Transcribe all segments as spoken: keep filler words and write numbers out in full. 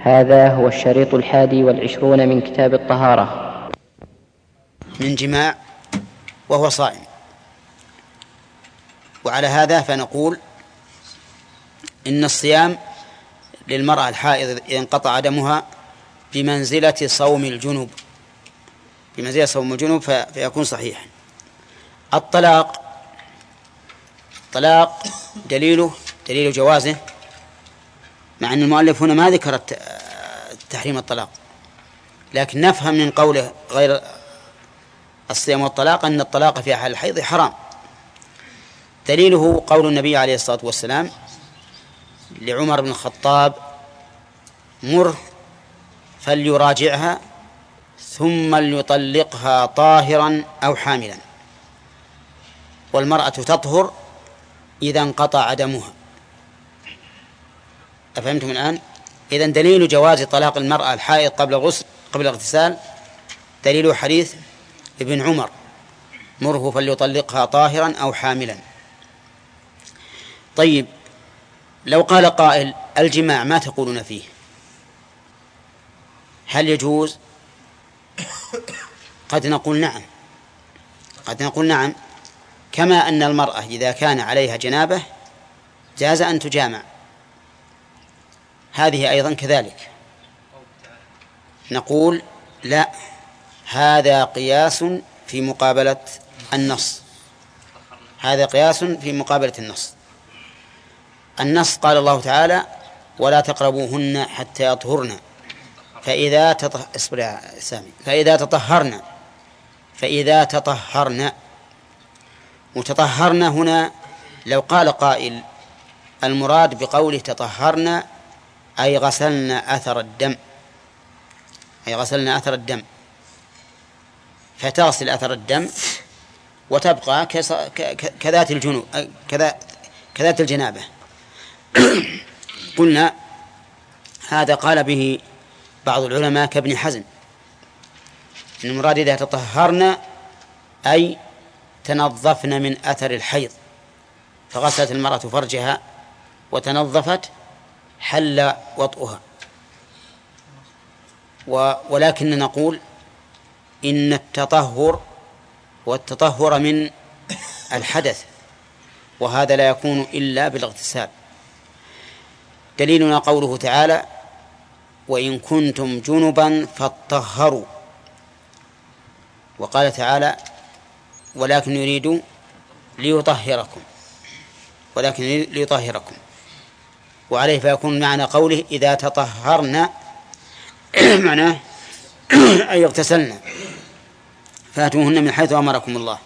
هذا هو الشريط الحادي والعشرون من كتاب الطهارة. من جماع وهو صائم. وعلى هذا فنقول إن الصيام للمرأة الحائض إذا انقطع دمها بمنزلة صوم الجنوب بمنزلة صوم الجنوب فيكون صحيحا. الطلاق الطلاق دليله دليل جوازه، مع أن المؤلف هنا ما ذكر تحريم الطلاق، لكن نفهم من قوله غير الصيام والطلاق أن الطلاق في حال الحيض حرام. دليله قول النبي عليه الصلاة والسلام لعمر بن الخطاب: مر فليراجعها ثم ليطلقها طاهرا أو حاملا. والمرأة تطهر إذا انقطع دمها. أفهمتم الآن؟ إذن دليل جواز طلاق المرأة الحائض قبل الغسل قبل الاغتسال دليل حديث ابن عمر: مره فليطلقها طاهرا أو حاملا. طيب، لو قال قائل: الجماع ما تقولون فيه؟ هل يجوز؟ قد نقول نعم قد نقول نعم كما أن المرأة إذا كان عليها جنابة جاز أن تجامع، هذه أيضا كذلك. نقول لا، هذا قياس في مقابلة النص هذا قياس في مقابلة النص النص قال الله تعالى: ولا تقربوهن حتى يطهرن فإذا تطه... سامي. فإذا تطهرن فإذا تطهرن وتطهرن هنا لو قال قائل: المراد بقوله تطهرن أي غسلن أثر الدم أي غسلن أثر الدم فتغسل أثر الدم وتبقى كذات الجنوب كذات الجنابة. قلنا هذا قال به بعض العلماء كابن حزم، إن المراد إذا تطهرن أي تنظفن من أثر الحيض، فغسلت المرأة فرجها وتنظفت حل وطئها. ولكن نقول إن التطهر والتطهر من الحدث، وهذا لا يكون إلا بالاغتسال. دليلنا قوله تعالى: وإن كنتم جنبا فاطهروا. وقال تعالى: ولكن يريد ليطهركم ولكن ليطهركم وعليه فيكون معنى قوله إذا تطهرنا معناه أي اغتسلنا فاتوهن من حيث أمركم الله.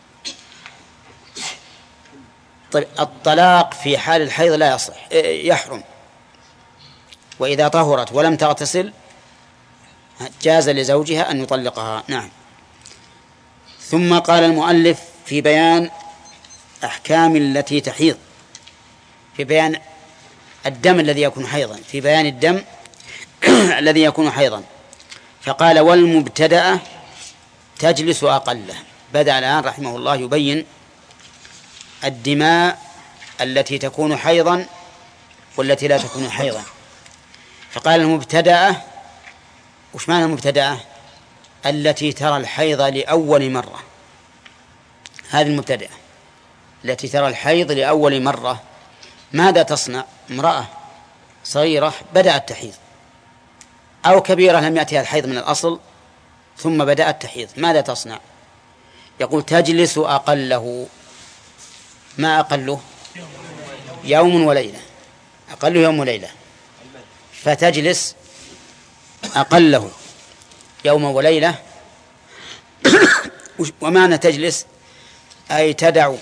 طيب، الطلاق في حال الحيض لا يصح، يحرم. وإذا طهرت ولم تغتسل جاز لزوجها أن يطلقها. نعم. ثم قال المؤلف في بيان أحكام التي تحيض، في بيان الدم الذي يكون حيضا في بيان الدم الذي يكون حيضا فقال: والمبتدأة تجلس أقله. بدأ الآن رحمه الله يبين الدماء التي تكون حيضا والتي لا تكون حيضا. فقال: المبتدأة. وش معنى المبتدأة؟ التي ترى الحيض لأول مرة. هذه المبتدأة التي ترى الحيض لأول مرة. ماذا تصنع؟ امرأة صغيرة بدأت تحيض، أو كبيرة لم يأتيها الحيض من الأصل ثم بدأت تحيض، ماذا تصنع؟ يقول: تجلس أقله. ما أقله؟ يوم وليلة. أقله يوم وليلة، فتجلس أقله يوم وليلة. ومعنى تجلس أي تدع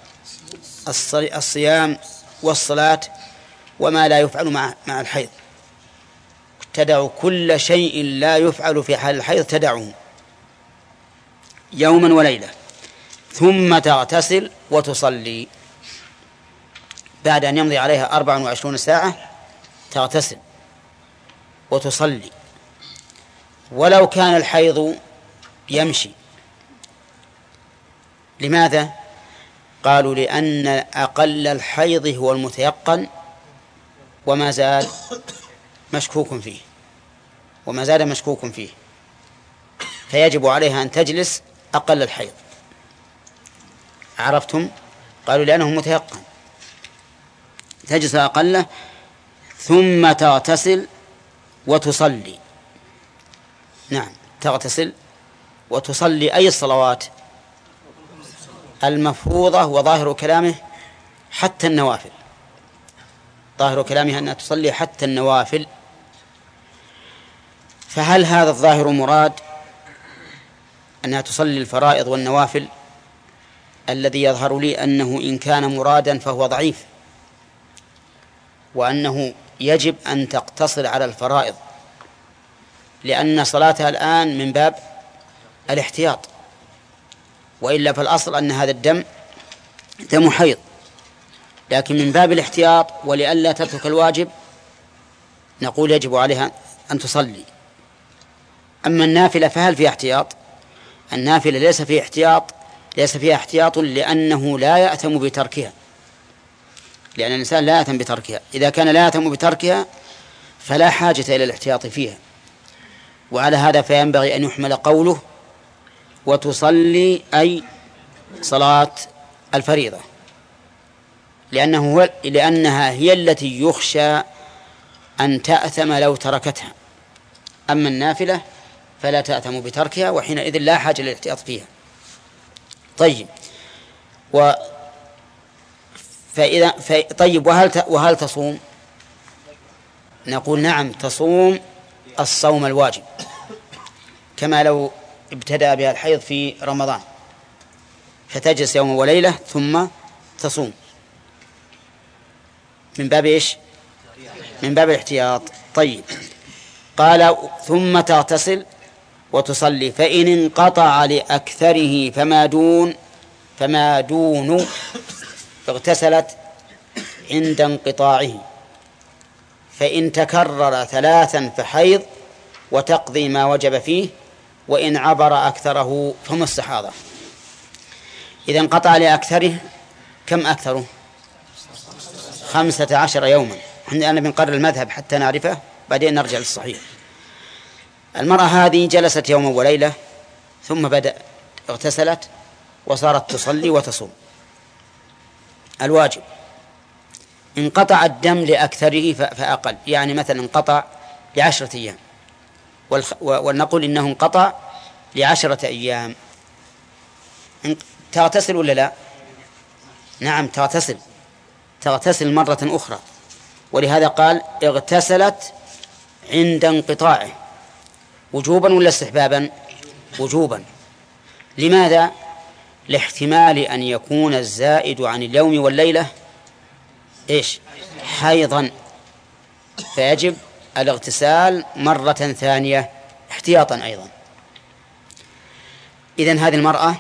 الصيام والصلاة وما لا يفعل مع مع الحيض، تدع كل شيء لا يفعل في حال الحيض تدعه يوما وليلة، ثم تغتسل وتصلي. بعد أن يمضي عليها أربع وعشرون ساعة تغتسل وتصلي. ولو كان الحيض يمشي. لماذا؟ قالوا: لأن أقل الحيض هو المتيقن وما زال مشكوك فيه. وما زال مشكوك فيه، فيجب عليها أن تجلس أقل الحيض. عرفتم؟ قالوا لأنه متيقن، تجلس أقله ثم تغتسل وتصلي. نعم، تغتسل وتصلي أي الصلوات المفروضة، وظاهر كلامه حتى النوافل، ظاهر كلامه أنها تصلي حتى النوافل. فهل هذا الظاهر مراد أنها تصلي الفرائض والنوافل؟ الذي يظهر لي أنه إن كان مرادا فهو ضعيف، وأنه يجب أن تقتصر على الفرائض، لأن صلاتها الآن من باب الاحتياط، وإلا فالأصل أن هذا الدم دم حيض، لكن من باب الاحتياط ولئلا تترك الواجب نقول يجب عليها أن تصلي. أما النافلة فهل فيها احتياط؟ النافلة ليس فيها احتياط، ليس فيها احتياط لأنه لا يأثم بتركها، لأن الإنسان لا يأثم بتركها. إذا كان لا يأثم بتركها فلا حاجة إلى الاحتياط فيها. وعلى هذا فينبغي أن يحمل قوله وتصلي أي صلاة الفريضة، لأنه هو لأنها هي التي يخشى أن تأثم لو تركتها. أما النافلة فلا تأثم بتركها، وحينئذ لا حاجة للاحتياط فيها. طيب و فإذا ف... طيب وهل ت... وهل تصوم؟ نقول نعم، تصوم الصوم الواجب، كما لو ابتدأ بها الحيض في رمضان فتجلس يوم وليلة ثم تصوم، من باب إيش؟ من باب الاحتياط. طيب، قال ثم تغتسل وتصلي، فإن انقطع لأكثره فما دون فما دون اغتسلت عند انقطاعه، فإن تكرر ثلاثا فحيض وتقضي ما وجب فيه، وإن عبر أكثره فمستحاضة. إذا انقطع لأكثره، كم أكثره؟ خمسة عشر يوما. أنا بنقرر المذهب حتى نعرفه، بعدين نرجع للصحيح. المرأة هذه جلست يوما وليلة ثم بدأ اغتسلت وصارت تصلي وتصوم الواجب. انقطع الدم لأكثره فأقل، يعني مثلا انقطع لعشرة أيام، ولنقول إنه انقطع لعشرة أيام، تغتسل ولا لا؟ نعم تغتسل، تغتسل مرة أخرى. ولهذا قال اغتسلت عند انقطاعه، وجوبا ولا استحبابا؟ وجوبا. لماذا؟ لاحتمال أن يكون الزائد عن اليوم والليلة إيش؟ حيضا، فيجب الاغتسال مرة ثانية احتياطا أيضا. إذن هذه المرأة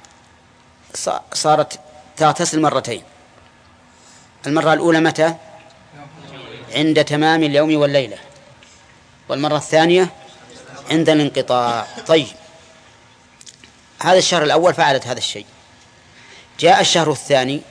صارت تغتسل مرتين. المرة الأولى متى؟ عند تمام اليوم والليلة، والمرة الثانية عند الانقطاع. طيب، هذا الشهر الأول فعلت هذا الشيء. جاء الشهر الثاني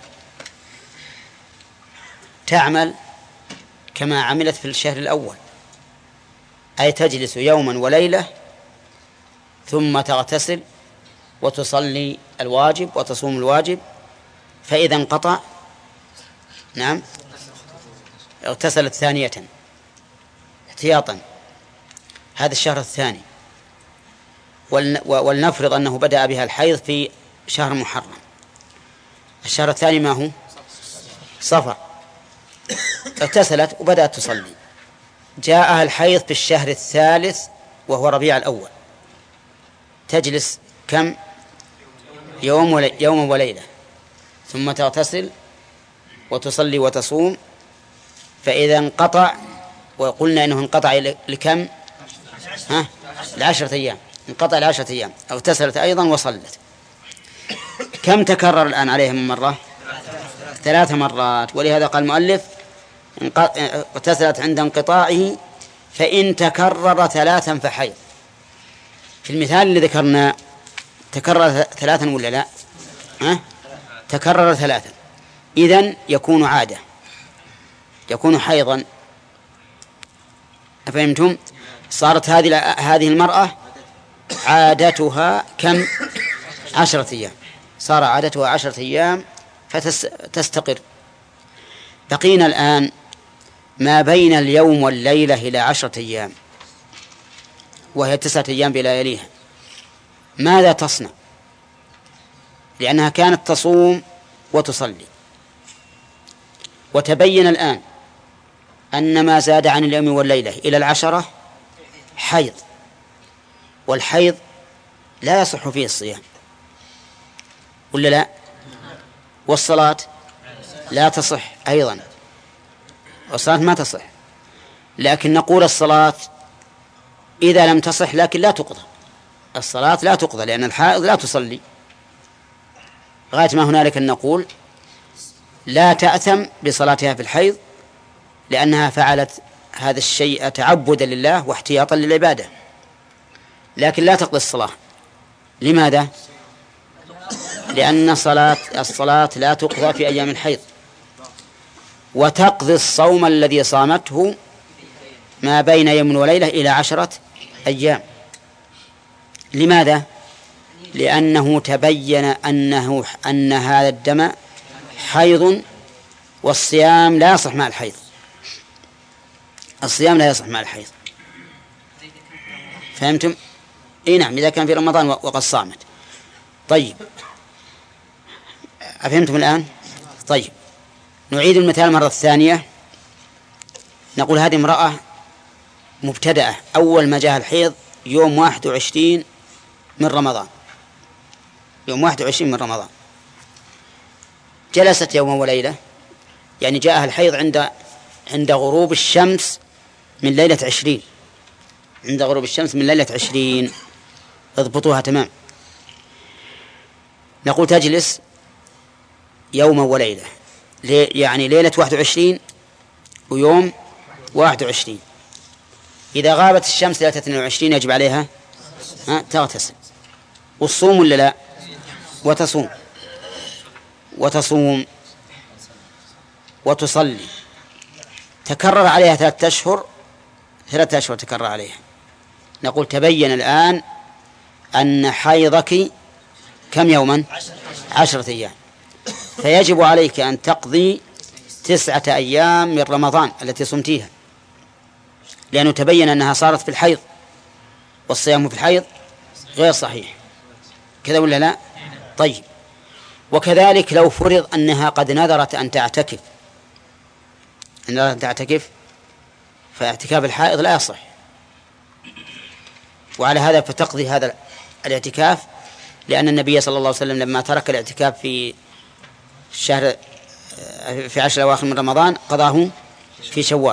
تعمل كما عملت في الشهر الأول، أي تجلس يوما وليلة ثم تغتسل وتصلي الواجب وتصوم الواجب، فإذا انقطع نعم اغتسلت ثانية احتياطا. هذا الشهر الثاني، ولنفرض أنه بدأ بها الحيض في شهر محرم. الشهر الثاني ما هو؟ صفر. اغتسلت وبدأت تصلي. جاءها الحيض في الشهر الثالث وهو ربيع الأول، تجلس كم؟ يوم ولي... يوم وليلة، ثم تغتسل وتصلي وتصوم، فإذا انقطع، وقلنا أنه انقطع لكم؟ ها؟ لعشرة أيام، انقطع لعشرة أيام، اغتسلت أيضا وصلت. كم تكرر الآن عليها من مرة؟ ثلاث مرات. ولهذا قال المؤلف اغتسلت عند انقطاعه، فإن تكرر ثلاثا فحيض. في المثال اللي ذكرنا تكرر ثلاثا ولا لا؟ ها؟ تكرر ثلاثا، إذن يكون عادة، يكون حيضا. أفهمتم؟ صارت هذه هذه المرأة عادتها كم؟ عشرة أيام. صار عادتها عشرة أيام فتستقر. بقينا الآن ما بين اليوم والليلة إلى عشرة أيام، وهي تسعة أيام بلياليها. ماذا تصنع؟ لأنها كانت تصوم وتصلي، وتبين الآن أن ما زاد عن اليوم والليلة إلى العشرة حيض، والحيض لا يصح فيه الصيام، ولا لا؟ والصلاة لا تصح أيضا، والصلاة ما تصح. لكن نقول الصلاة إذا لم تصح لكن لا تقضى، الصلاة لا تقضى لأن الحائض لا تصلي. غاية ما هنالك أن نقول لا تأثم بصلاتها في الحيض، لأنها فعلت هذا الشيء تعبدا لله واحتياطا للعبادة، لكن لا تقضي الصلاة. لماذا؟ لأن صلاة الصلاة لا تقضى في أيام الحيض، وتقضي الصوم الذي صامته ما بين يوم وليلة إلى عشرة أيام. لماذا؟ لأنه تبين أنه أن هذا الدم حيض، والصيام لا يصح مع الحيض، الصيام لا يصح مع الحيض. فهمتم؟ إيه نعم، إذا كان في رمضان وقد صامت. طيب، أفهمتم الآن؟ طيب، نعيد المثال مرة ثانية. نقول هذه امرأة مبتدأة، أول ما جاء الحيض يوم واحد وعشرين من رمضان، يوم واحد وعشرين من رمضان، جلست يوما وليلة، يعني جاءها الحيض عند عند غروب الشمس من ليلة عشرين، عند غروب الشمس من ليلة عشرين، اضبطوها تمام. نقول تجلس يوما وليلة، يعني ليلة واحد وعشرين ويوم واحد وعشرين. إذا غابت الشمس ليلة اثنين وعشرين يجب عليها تغتسل والصوم ولا لا؟ وتصوم وتصوم وتصلي. تكرر عليها ثلاثة أشهر، ثلاثة أشهر تكرر عليها. نقول تبين الآن أن حيضك كم يوما؟ عشرة أيام، فيجب عليك أن تقضي تسعة أيام من رمضان التي صمتيها، لأنه تبين أنها صارت في الحيض، والصيام في الحيض غير صحيح، كذا ولا لا؟ طيب، وكذلك لو فرض أنها قد نذرت أن تعتكف، أن نذرت أن تعتكف، فاعتكاف الحائض لا يصح، وعلى هذا فتقضي هذا الاعتكاف، لأن النبي صلى الله عليه وسلم لما ترك الاعتكاف في الشهر في عشر أواخر من رمضان قضاه في شوال.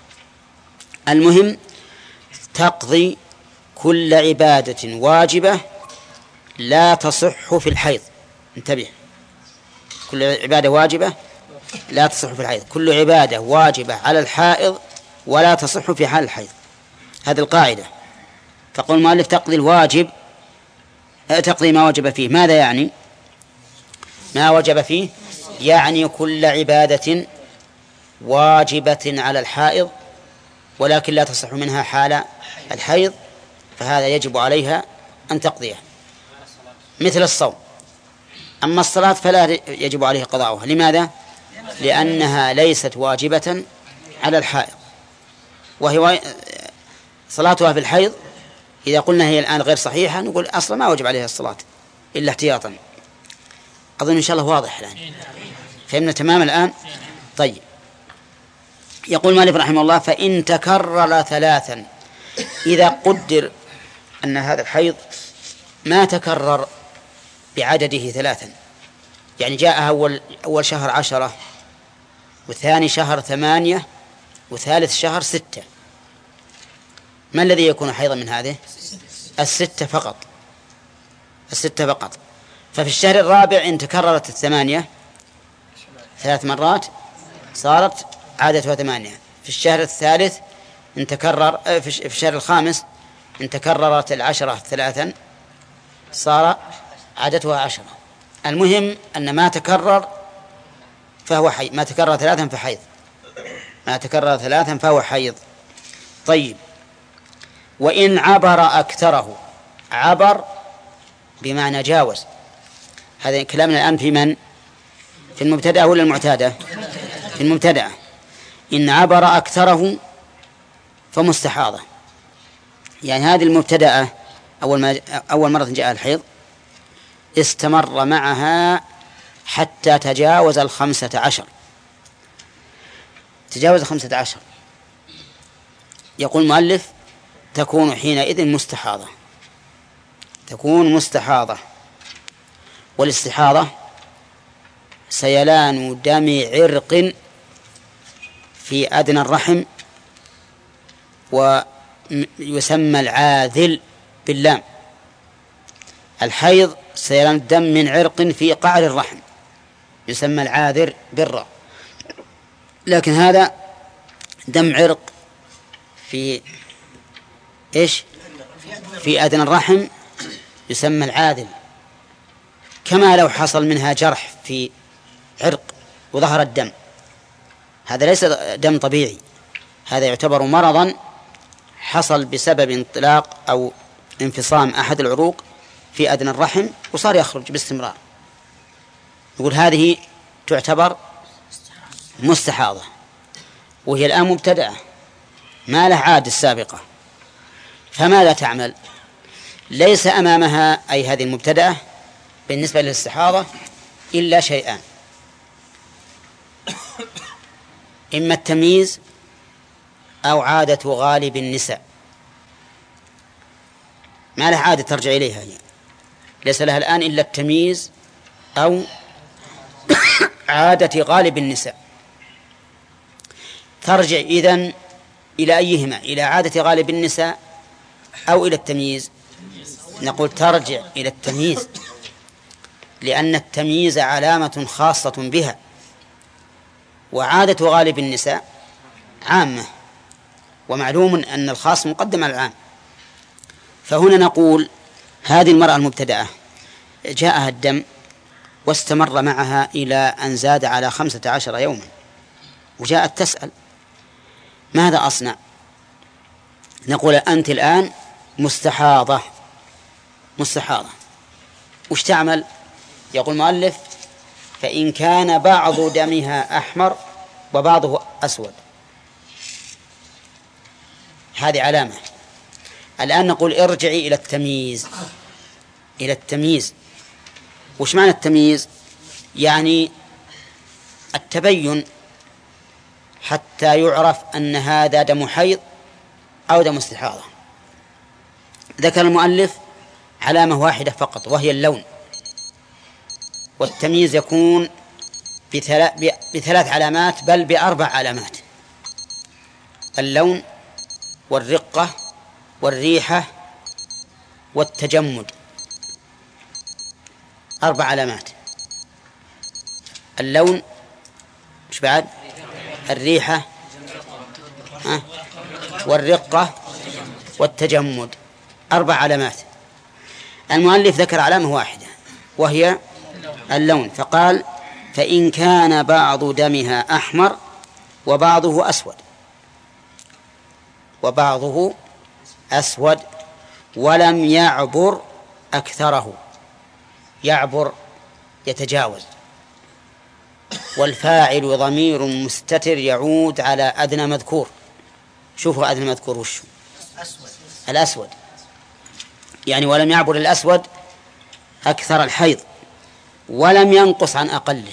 المهم تقضي كل عبادة واجبة لا تصح في الحيض. انتبه، كل عبادة واجبة لا تصح في الحيض، كل عبادة واجبة على الحائض ولا تصح في حال الحيض، هذه القاعدة. فقول المؤلف تقضي الواجب، تقضي ما وجب فيه. ماذا يعني ما وجب فيه؟ يعني كل عبادة واجبة على الحائض ولكن لا تصح منها حال الحيض، فهذا يجب عليها أن تقضيها، مثل الصوم. أما الصلاة فلا يجب عليها قضاؤها. لماذا؟ لأنها ليست واجبة على الحائض، وهي صلاتها في الحيض إذا قلنا هي الآن غير صحيحة نقول أصلا ما وجب عليها الصلاة إلا احتياطا. أظن إن شاء الله واضح الآن، فهمنا تمام الآن؟ طيب، يقول مالك رحمه الله: فإن تكرر ثلاثا، إذا قدر أن هذا الحيض ما تكرر بعدده ثلاثا، يعني جاء أول, أول شهر عشرة، وثاني شهر ثمانية، وثالث شهر ستة، ما الذي يكون حيضا من هذه؟ الستة فقط، الستة فقط. ففي الشهر الرابع إن تكررت الثمانية ثلاث مرات صارت عادتها ثمانية. في الشهر الثالث إن تكرر، في الشهر الخامس إن تكررت العشرة ثلاثا صار عادتها عشرة. المهم أن ما تكرر فهو حيض، ما تكرر ثلاثا فحيض، ما تكرر ثلاثا فهو حيض. طيب، وإن عبر أكثره. عبر بمعنى جاوز. هذا كلامنا الآن في من؟ في المبتدأ ولا المعتادة؟ في المبتدأ. إن عبر أكثره فمستحاضة، يعني هذه المبتدأة أول ما أول مرة جاء الحيض استمر معها حتى تجاوز الخمسة عشر. تجاوز الخمسة عشر يقول المؤلف تكون حينئذ مستحاضة، تكون مستحاضة. والاستحاضة سيلان دم عرق في أدنى الرحم، ويسمى العاذل باللام. الحيض سيلان دم من عرق في قعر الرحم يسمى العاذر بالراء، لكن هذا دم عرق في إيش؟ في أدنى الرحم يسمى العاذل. كما لو حصل منها جرح في عرق وظهر الدم، هذا ليس دم طبيعي، هذا يعتبر مرضا حصل بسبب انطلاق أو انفصام أحد العروق في أدنى الرحم وصار يخرج باستمرار. يقول هذه تعتبر مستحاضة، وهي الآن مبتدأة ما له عادة السابقة، فماذا تعمل؟ ليس أمامها أي هذه المبتدأة بالنسبة للاستحاضة إلا شيئان: إما التمييز أو عادة غالب النساء. ما لها عادة ترجع إليها، يعني ليس لها الآن إلا التمييز أو عادة غالب النساء. ترجع إذن إلى أيهما؟ إلى عادة غالب النساء أو إلى التمييز؟ نقول ترجع إلى التمييز، لأن التمييز علامة خاصة بها، وعادة غالب النساء عامة، ومعلوم أن الخاص مقدم على العام. فهنا نقول هذه المرأة المبتدأة جاءها الدم واستمر معها إلى أن زاد على خمسة عشر يوما، وجاءت تسأل ماذا أصنع؟ نقول أنت الآن مستحاضة. مستحاضة وش تعمل؟ يقول المؤلف فإن كان بعض دمها أحمر وبعضه أسود. هذه علامة. الآن نقول ارجعي إلى التمييز. إلى التمييز وش معنى التمييز؟ يعني التبين حتى يعرف أن هذا دم حيض أو دم استحاضة. ذكر المؤلف علامة واحدة فقط وهي اللون، والتمييز يكون بثلاث علامات بل بأربع علامات: اللون والرقة والريحة والتجمد. أربع علامات: اللون، مش بعد؟ الريحة، ها؟ والرقة والتجمد. أربع علامات. المؤلف ذكر علامة واحدة وهي اللون، فقال فإن كان بعض دمها أحمر وبعضه أسود، وبعضه أسود ولم يعبر أكثره. يعبر يتجاوز، والفاعل ضمير مستتر يعود على أدنى مذكور. شوفوا أدنى مذكور وش؟ الأسود، يعني ولم يعبر الأسود أكثر الحيض ولم ينقص عن أقله،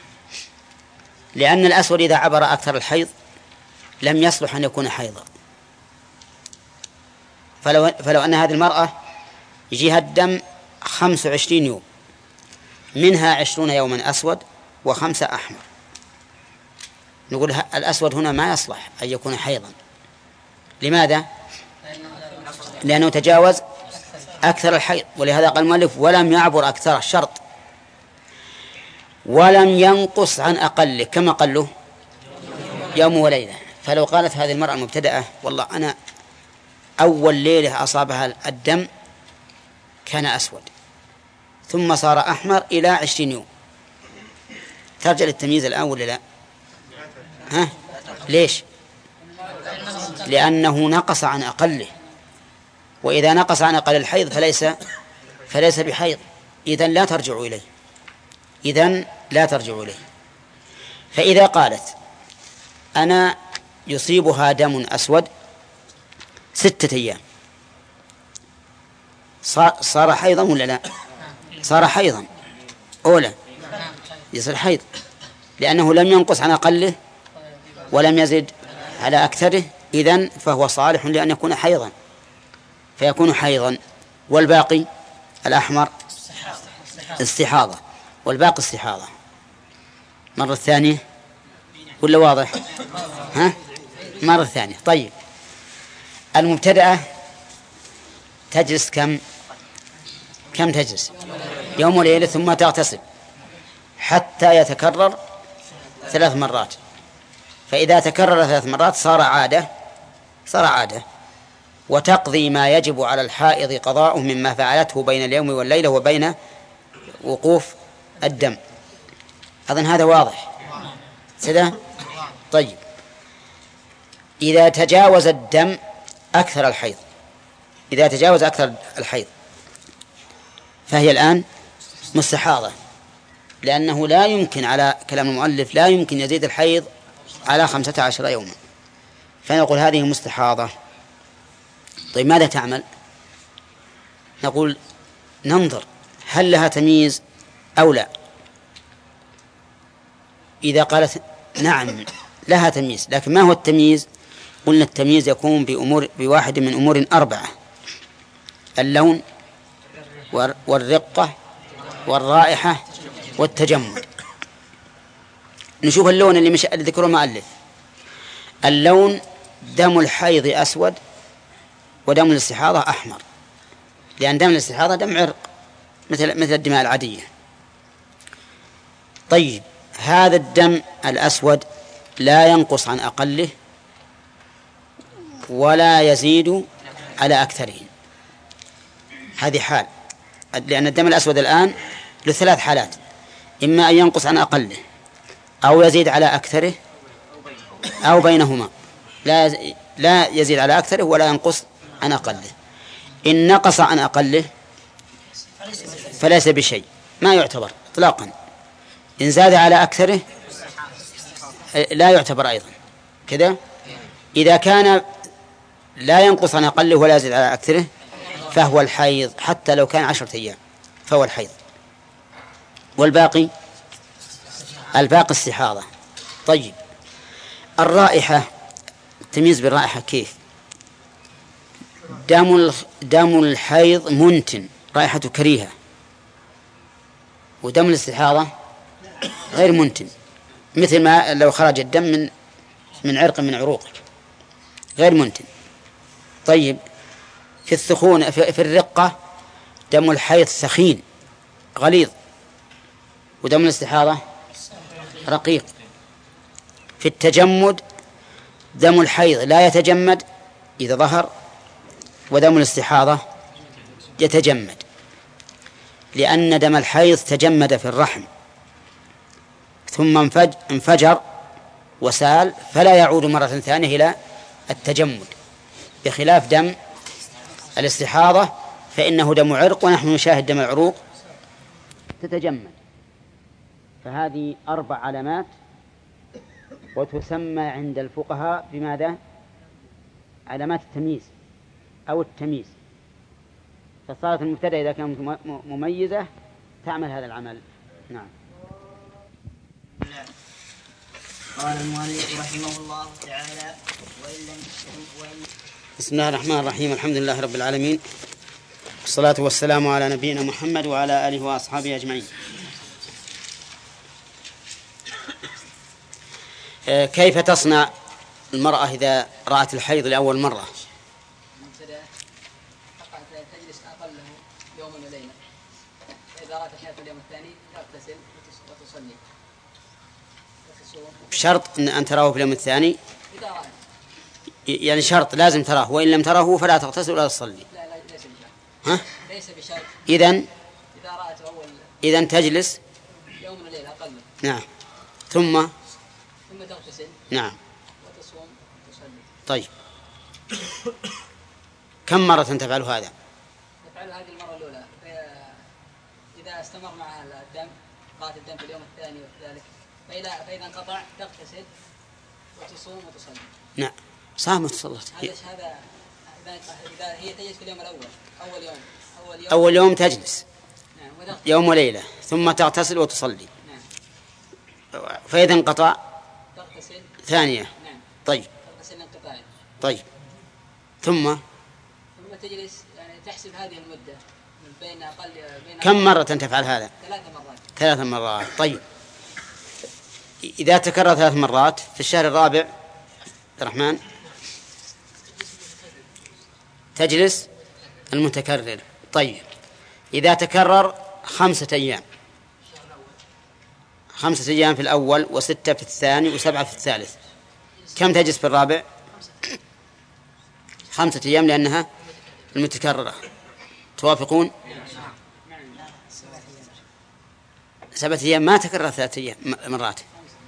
لأن الأسود إذا عبر أكثر الحيض لم يصلح أن يكون حيضا. فلو, فلو أن هذه المرأة يجيها الدم خمس وعشرين يوم، منها عشرون يوما أسود وخمسة أحمر، نقول الأسود هنا ما يصلح أن يكون حيضا. لماذا؟ لأنه تجاوز أكثر الحيض، ولهذا قال المؤلف ولم يعبر أكثر الشرط، ولم ينقص عن أقله. كما قال له يوم وليلة. فلو قالت هذه المرأة المبتدأة والله أنا أول ليلة أصابها الدم كان أسود ثم صار أحمر إلى عشرين يوم، ترجع للتمييز الآن ولا لا؟ ها؟ ليش؟ لأنه نقص عن أقله، وإذا نقص عن أقل الحيض فليس فليس بحيض، إذن لا ترجع إليه، إذن لا ترجع إليه. فإذا قالت أنا يصيبها دم أسود ستة أيام، صار حيضا ولا لا؟ صار حيضا أولا، يصير حيض لأنه لم ينقص عن أقله ولم يزد على أكثره، إذن فهو صالح لأن يكون حيضا، فيكون حيضا. والباقي الأحمر استحاضة، والباقي استحاضة. مرة ثانية ولا واضح؟ ها؟ مرة ثانية. طيب، المبتدأة تجلس كم كم تجلس؟ يوم وليلة ثم تغتسل حتى يتكرر ثلاث مرات، فإذا تكرر ثلاث مرات صار عادة صار عادة وتقضي ما يجب على الحائض قضاؤه مما فعلته بين اليوم والليلة وبين وقوف الدم. أظن هذا واضح سيدا؟ طيب، إذا تجاوز الدم أكثر الحيض، إذا تجاوز أكثر الحيض فهي الآن مستحاضة، لأنه لا يمكن على كلام المؤلف لا يمكن يزيد الحيض على خمسة عشر يوما، فنقول هذه مستحاضة. طيب، ماذا تعمل؟ نقول ننظر هل لها تمييز أو لا. إذا قالت نعم لها تمييز، لكن ما هو التمييز؟ قلنا التمييز يكون بأمور بواحد من أمور أربعة: اللون والرقة والرائحة والتجمد. نشوف اللون اللي مش ذكره المؤلف. اللون دم الحيض أسود ودم الاستحاضة أحمر، لأن دم الاستحاضة دم عرق مثل مثل الدماء العادية. طيب، هذا الدم الأسود لا ينقص عن أقله ولا يزيد على أكثره، هذه حال، لأن الدم الأسود الآن له ثلاث حالات: إما أن ينقص عن أقله أو يزيد على أكثره أو بينهما، لا لا يزيد على أكثره ولا ينقص عن أقله. إن نقص عن أقله فليس بشيء، ما يعتبر إطلاقا. إن زاد على أكثره لا يعتبر أيضا كذا. إذا كان لا ينقص عن أقله ولا يزيد على أكثره فهو الحيض، حتى لو كان عشرة أيام فهو الحيض. والباقي الباقي استحاضة. طيب، الرائحة، التمييز بالرائحة كيف؟ دم دم الحيض منتن، رائحته كريهة، ودم الاستحاضة غير منتن، مثل ما لو خرج الدم من من عرق من عروقك، غير منتن. طيب، في الثخون في الرقة دم الحيض سخين غليظ، ودم الاستحاضة رقيق. في التجمد دم الحيض لا يتجمد إذا ظهر، ودم الاستحاضة يتجمد، لأن دم الحيض تجمد في الرحم ثم انفجر وسال، فلا يعود مرة ثانية إلى التجمد، بخلاف دم الاستحاضة فإنه دم عرق، ونحن نشاهد دم العروق تتجمد. فهذه أربع علامات، وتسمى عند الفقهاء بماذا؟ علامات التمييز أو التمييز. فصارت المبتدأ إذا كانت مميزة تعمل هذا العمل. نعم. قال المؤلف رحمه الله تعالى: وإن لم وإن بسم الله الرحمن الرحيم، الحمد لله رب العالمين، والصلاة والسلام على نبينا محمد وعلى آله وأصحابه أجمعين. كيف تصنع المرأة إذا رأت الحيض لأول مرة؟ تجلس أقله يوم وليلة، فإذا رأت الحيض اليوم الثاني تغتسل وتصلي. بشرط أن تراه في اليوم الثاني، يعني شرط لازم تراه، وإن لم تراه فلا تغتسل ولا تصلي. لا لا ليس بشرط. ها؟ ليس بشرط. إذن إذا رأت أول إذن تجلس يوم وليلة أقل. نعم. ثم ثم تغتسل. نعم. وتصوم وتصلي. طيب، كم مرة تفعل هذا؟ تفعل هذه المرة الأولى. إذا استمر معها الدم قات الدم في اليوم الثاني وكذلك فإذا فإذا انقطع تغتسل وتصوم وتصلي. نعم صامت صلت. هذا هذا إذا هي تجلس في اليوم الأول أول يوم أول يوم, أول يوم تجلس. نعم. يوم وليلة ثم تغتسل وتصلي. نعم. فإذا انقطع تغتسل ثانية. نعم. طيب. تغتسل انقطاع. طيب. ثم ثم تجلس يعني تحسب هذه المدة بين أقل بين كم مرة تفعل هذا؟ ثلاث مرات. ثلاث مرات. طيب إذا تكرر ثلاث مرات في الشهر الرابع عبد الرحمن تجلس المتكرر. طيب إذا تكرر خمسة أيام خمسة أيام في الأول وستة في الثاني وسبعة في الثالث كم تجلس في الرابع؟ خمسة أيام لأنها المتكررة. توافقون؟ سبعة أيام ما تكرر ثلاثة أيام مرات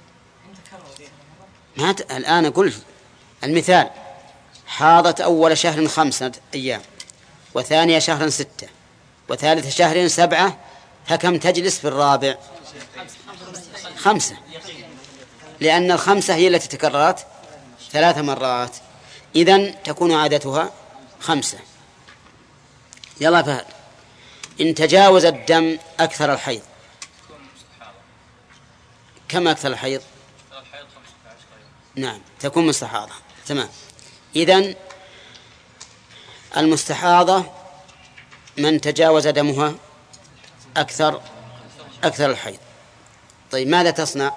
ما ت... الآن أقول المثال حاضت أول شهر خمسة أيام وثانية شهر ستة وثالث شهر سبعة فكم تجلس في الرابع؟ خمسة لأن الخمسة هي التي تكررت ثلاث مرات إذن تكون عادتها خمسة. يلا فهد إن تجاوز الدم أكثر الحيض كم أكثر الحيض؟ نعم تكون مستحاضة. تمام. إذن المستحاضة من تجاوز دمها أكثر أكثر الحيض. طيب ماذا تصنع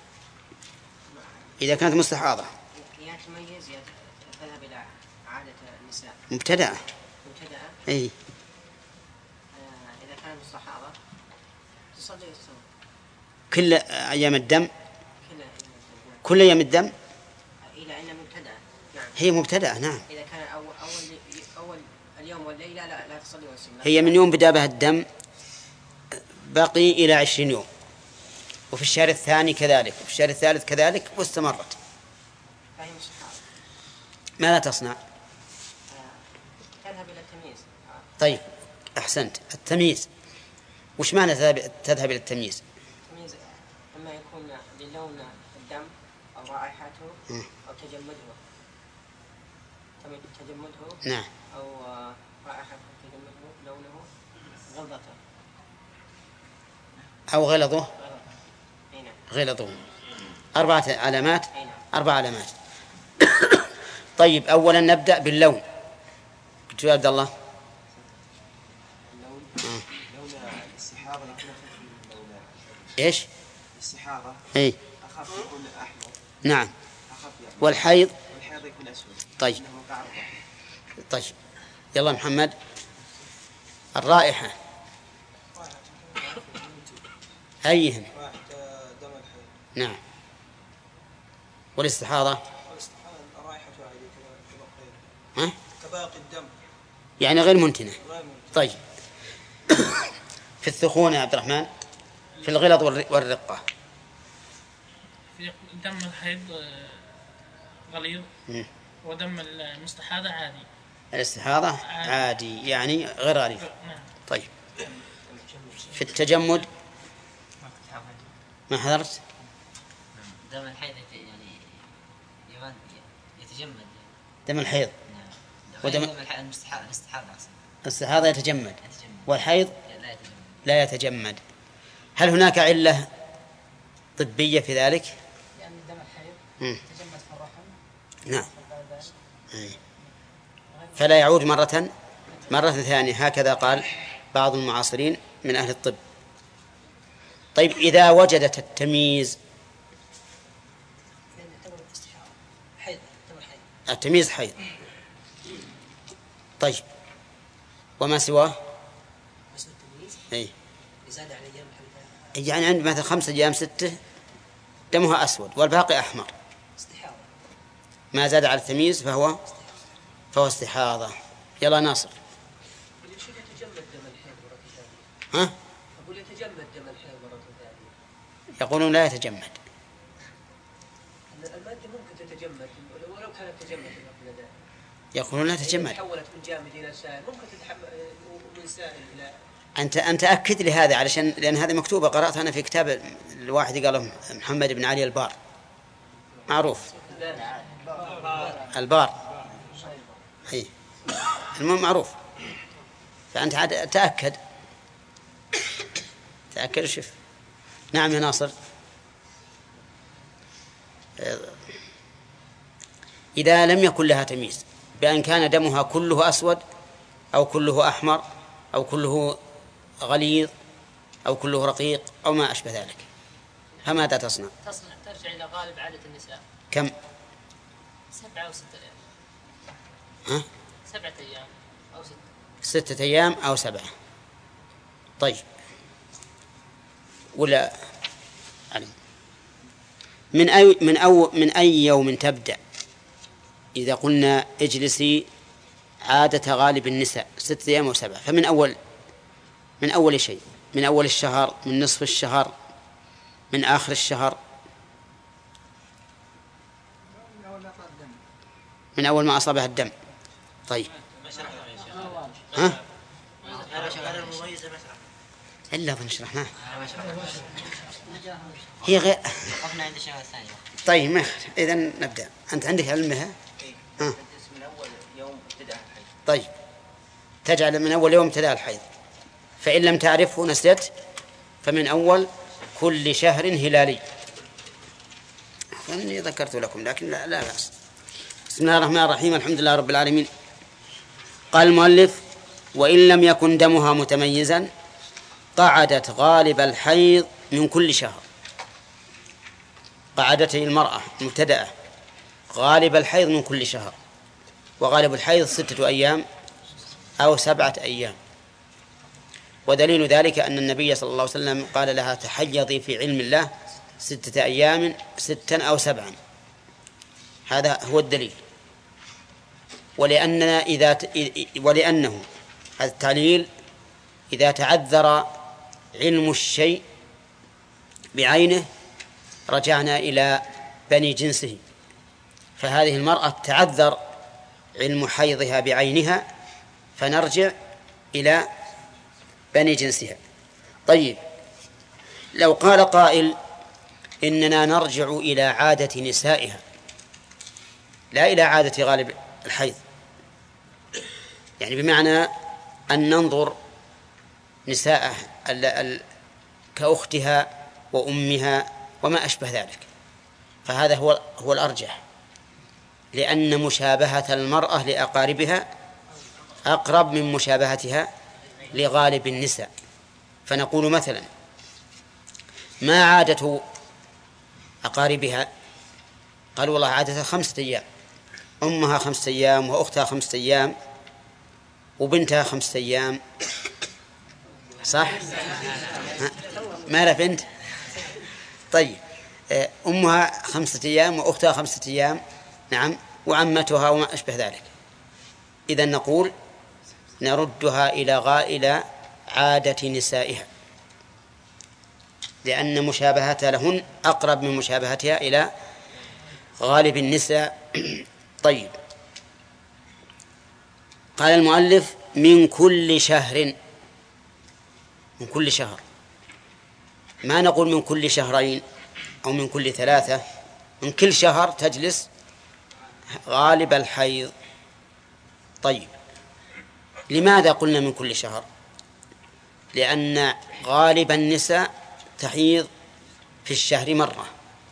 إذا كانت مستحاضة؟ يتميز تذهب إلى عادة النساء مبتدأة. مبتدأة. أي. إذا كانت مستحاضة تصلي الصوم كل أيام الدم. كل كل أيام الدم. إلى أن مبتدأة. نعم. هي مبتدأة. نعم. إذا كان أول أول أول اليوم والليلة لا لا تصلي ولا تصوم. هي من يوم بدأ بها الدم بقي إلى عشرين يوم وفي الشهر الثاني كذلك وفي الشهر الثالث كذلك واستمرت. فهي مستحاضة. ماذا تصنع؟ تذهب إلى التمييز. طيب أحسنت. التمييز وش معنى تذهب إلى التمييز؟ التمييز إما يكون للون الدم أو رائحته أو تجمده تجمده نعم. أو رائحته تجمده لونه غلظته أو غلظه. أين غلظه. أربعة علامات. أين أربع علامات. طيب أولا نبدأ باللون. قلت يا عبد الله. اللون لون الاستحاضة يكون أخف من لون إيش؟ الاستحاضة. إيه. أخف يكون أحمر. نعم. أخف يعني. والحيض. والحيض يكون أسود. طيب. إنه قعر. طيب يلا محمد. الرائحة أيهن؟ واحد دم الحيض. نعم. والاستحاضة والاستحاضة الرائحة عادية كباقي ها؟ كباقي الدم يعني غير منتنة. غير ممتع. طيب في الثخونة يا عبد الرحمن في الغلظ والرقة في دم الحيض غليظ ودم المستحاضة عادي. الاستحاضة عادي, عادي يعني غير غليظ. نعم. طيب في التجمد ما حضرت؟ دم الحيض يعني يتجمد. دم الحيض. نعم. ودم المستحاضة الاستحاضة أصلا. الاستحاضة يتجمد. يتجمد. والحيض لا يتجمد. لا يتجمد. هل هناك علة طبية في ذلك؟ يعني دم الحيض يتجمد في الرحم. نعم. فلا يعود مرة مرة ثانية هكذا قال بعض المعاصرين من أهل الطب. طيب إذا وجدت التمييز التمييز حيض. طيب وما سواه أي يعني عند مثلا خمسة أيام ستة دمها أسود والباقي أحمر ما زاد على التمييز فهو فهو استحاضة. يلا ناصر. ها؟ أقول يتجمد دم الحيض مرة ثانية. يقولون لا يتجمد. المادة ممكن تتجمد ولو كانت تجمد قبل ذلك. يقولون لا تتجمد. تحولت من جامد إلى سائل ممكن تتحمل من سائل إلى أنت أنت أكد لي هذا علشان لأن هذا مكتوبة قرأت أنا في كتاب الواحد قاله محمد بن علي البار معروف البار أي المهم معروف فأنت عاد تأكد تأكد وشوف. نعم يا ناصر. إذا لم يكن لها تمييز بأن كان دمها كله أسود أو كله أحمر أو كله غليظ أو كله رقيق أو ما أشبه ذلك فماذا تصنع؟ تصنع ترجع إلى غالب عادة النساء. كم؟ سبعة أو ستة أيام. ها؟ سبعة أيام أو ستة. ستة أيام أو سبعة. طيب ولا علم من أي من أو من أي يوم تبدأ؟ إذا قلنا اجلسي عادة غالب النساء ستة أيام أو سبعة فمن أول من أول شيء من أول الشهر من نصف الشهر من آخر الشهر من أول ما أصابها الدم. طيب ها؟ إلا ظن شرحناه هي غير طيب ما إذا نبدأ. أنت عندك علمها ها؟ من أول يوم ابتدأ الحيض. طيب تجعل من أول يوم ابتدأ الحيض فإن لم تعرفه نسيت فمن أول كل شهر هلالي. فإني ذكرت لكم لكن لا, لا بأس. بسم الله الرحمن الرحيم الحمد لله رب العالمين. قال المؤلف وإن لم يكن دمها متميزا قعدت غالب الحيض من كل شهر. قعدته المرأة مبتدأة غالب الحيض من كل شهر وغالب الحيض ستة أيام أو سبعة أيام. ودليل ذلك أن النبي صلى الله عليه وسلم قال لها تحيضي في علم الله ستة أيام ستا أو سبعا. هذا هو الدليل. ولأننا إذا ولأنه التعليل إذا تعذر علم الشيء بعينه رجعنا إلى بني جنسه. فهذه المرأة تعذر علم حيضها بعينها فنرجع إلى بني جنسها. طيب لو قال قائل إننا نرجع إلى عادة نسائها لا إلى عادة غالب الحيض يعني بمعنى أن ننظر نساء كأختها وأمها وما أشبه ذلك فهذا هو هو الأرجح لأن مشابهة المرأة لأقاربها أقرب من مشابهتها لغالب النساء. فنقول مثلا ما عادة أقاربها؟ قالوا والله عادة خمسة أيام أمها خمسة أيام وأختها خمسة أيام وبنتها خمسة أيام صح؟ ما لا بنت؟ طيب أمها خمسة أيام وأختها خمسة أيام نعم وعمتها وما أشبه ذلك. إذن نقول نردها إلى غائل عادة نسائها لأن مشابهتها لهن أقرب من مشابهتها إلى غالب النساء. طيب قال المؤلف من كل شهر من كل شهر ما نقول من كل شهرين أو من كل ثلاثة من كل شهر تجلس غالب الحيض. طيب لماذا قلنا من كل شهر؟ لأن غالب النساء تحيض في الشهر مرة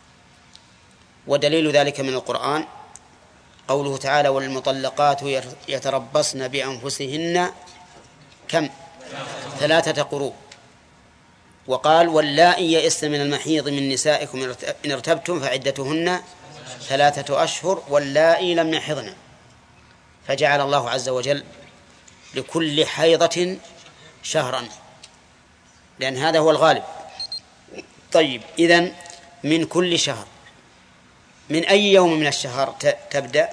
ودليل ذلك من القرآن قوله تعالى والمطلقات يتربصن بأنفسهن كم ثلاثة قروء وقال واللائي يئسن من المحيض من نسائكم إن ارتبتم فعدتهن ثلاثة أشهر واللائي لم يحضن فجعل الله عز وجل لكل حيضة شهرا لأن هذا هو الغالب. طيب إذن من كل شهر من أي يوم من الشهر تبدأ؟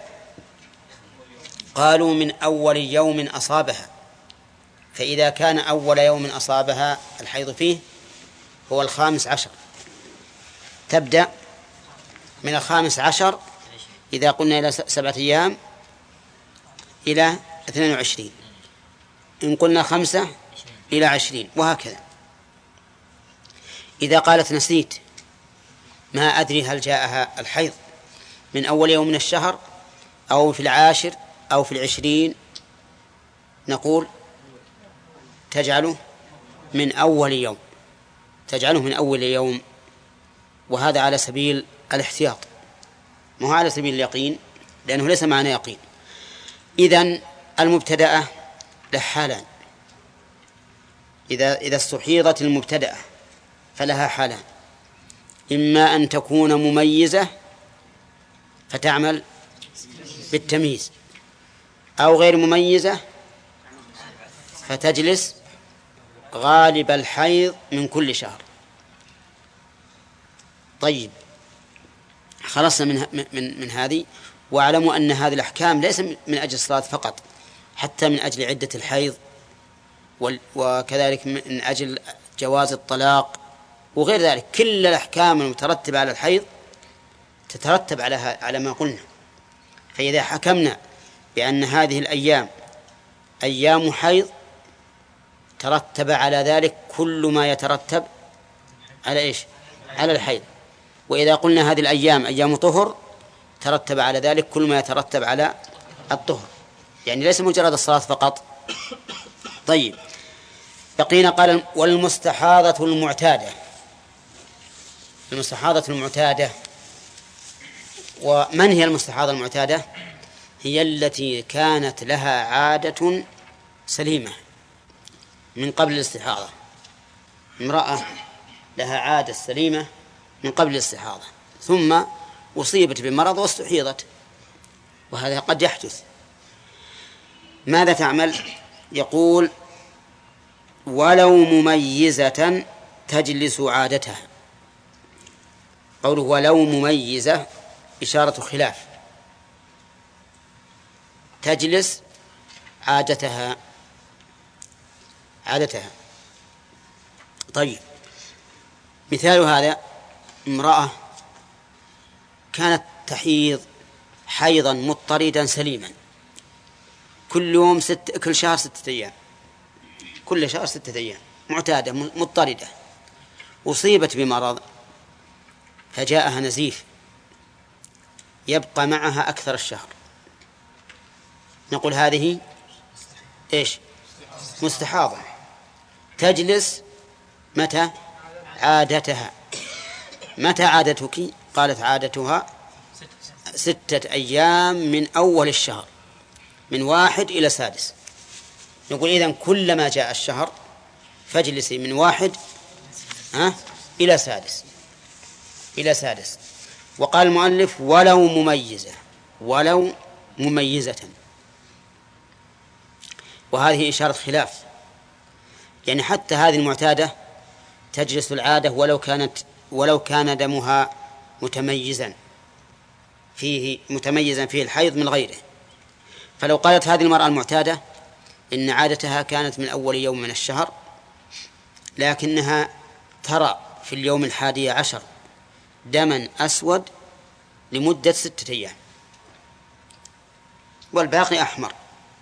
قالوا من أول يوم أصابها فإذا كان أول يوم أصابها الحيض فيه هو الخامس عشر تبدأ من الخامس عشر إذا قلنا إلى سبعة أيام إلى اثنين وعشرين، إن قلنا خمسة إلى عشرين، وهكذا. إذا قالت نسيت ما أدري هل جاءها الحيض من أول يوم من الشهر أو في العاشر أو في العشرين، نقول تجعله من أول يوم، تجعله من أول يوم، وهذا على سبيل الاحتياط، مو على سبيل اليقين، لأنه ليس معنا يقين. إذن المبتدأة له حالان، إذا إذا استحيضت المبتدأة فلها حالان: إما أن تكون مميزة فتعمل بالتمييز، أو غير مميزة فتجلس غالب الحيض من كل شهر. طيب، خلصنا من من من هذه، واعلموا أن هذه الأحكام ليس من أجل الصلاة فقط، حتى من أجل عدة الحيض، وكذلك من أجل جواز الطلاق وغير ذلك. كل الأحكام المترتبة على الحيض تترتب على على ما قلنا. فإذا حكمنا بأن هذه الأيام أيام حيض ترتب على ذلك كل ما يترتب على إيش؟ على الحيض. وإذا قلنا هذه الأيام أيام طهر ترتب على ذلك كل ما يترتب على الطهر، يعني ليس مجرد الصلاة فقط. طيب، بقينا قال والمستحاضة المعتادة. المستحاضة المعتادة، ومن هي المستحاضة المعتادة؟ هي التي كانت لها عادة سليمة من قبل الاستحاضة. امرأة لها عادة سليمة من قبل الاستحاضة ثم أصيبت بمرض واستحيضت، وهذا قد يحدث. ماذا تعمل؟ يقول ولو مميزة تجلس عادتها. قوله ولو مميزة إشارة خلاف، تجلس عادتها عادتها طيب، مثال هذا: امرأة كانت تحيض حيضا مضطردا سليما، كل يوم ست كل شهر ستة أيام، كل شهر ستة أيام، معتادة مضطردة، أصيبت بمرض فجاءها نزيف يبقى معها أكثر الشهر، نقول هذه إيش؟ مستحاضة. تجلس متى؟ عادتها. متى عادتك؟ قالت عادتها ستة أيام من أول الشهر، من واحد إلى سادس. نقول إذن كلما جاء الشهر فاجلسي من واحد ها إلى سادس إلى سادس. وقال المؤلف ولو مميزة، ولو مميزة، وهذه إشارة خلاف، يعني حتى هذه المعتادة تجلس العادة ولو كانت ولو كان دمها متميزا فيه متميزا فيه الحيض من غيره. فلو قالت هذه المرأة المعتادة إن عادتها كانت من أول يوم من الشهر، لكنها ترى في اليوم الحادي عشر دما أسود لمدة ستة أيام والباقي أحمر،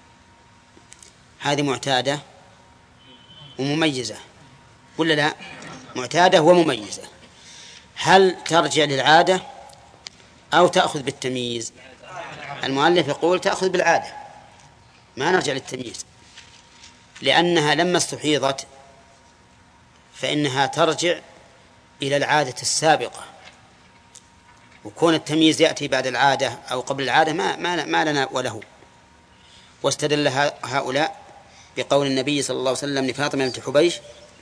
هذه معتادة ومميزة ولا لا؟ معتادة ومميزة. هل ترجع للعادة أو تأخذ بالتمييز؟ المؤلف يقول تأخذ بالعادة، ما نرجع للتمييز، لأنها لما استحيضت فإنها ترجع إلى العادة السابقة، وكون التمييز يأتي بعد العادة أو قبل العادة ما, ما, ما لنا وله. واستدل هؤلاء بقول النبي صلى الله عليه وسلم لفاطمة بنت حبيش: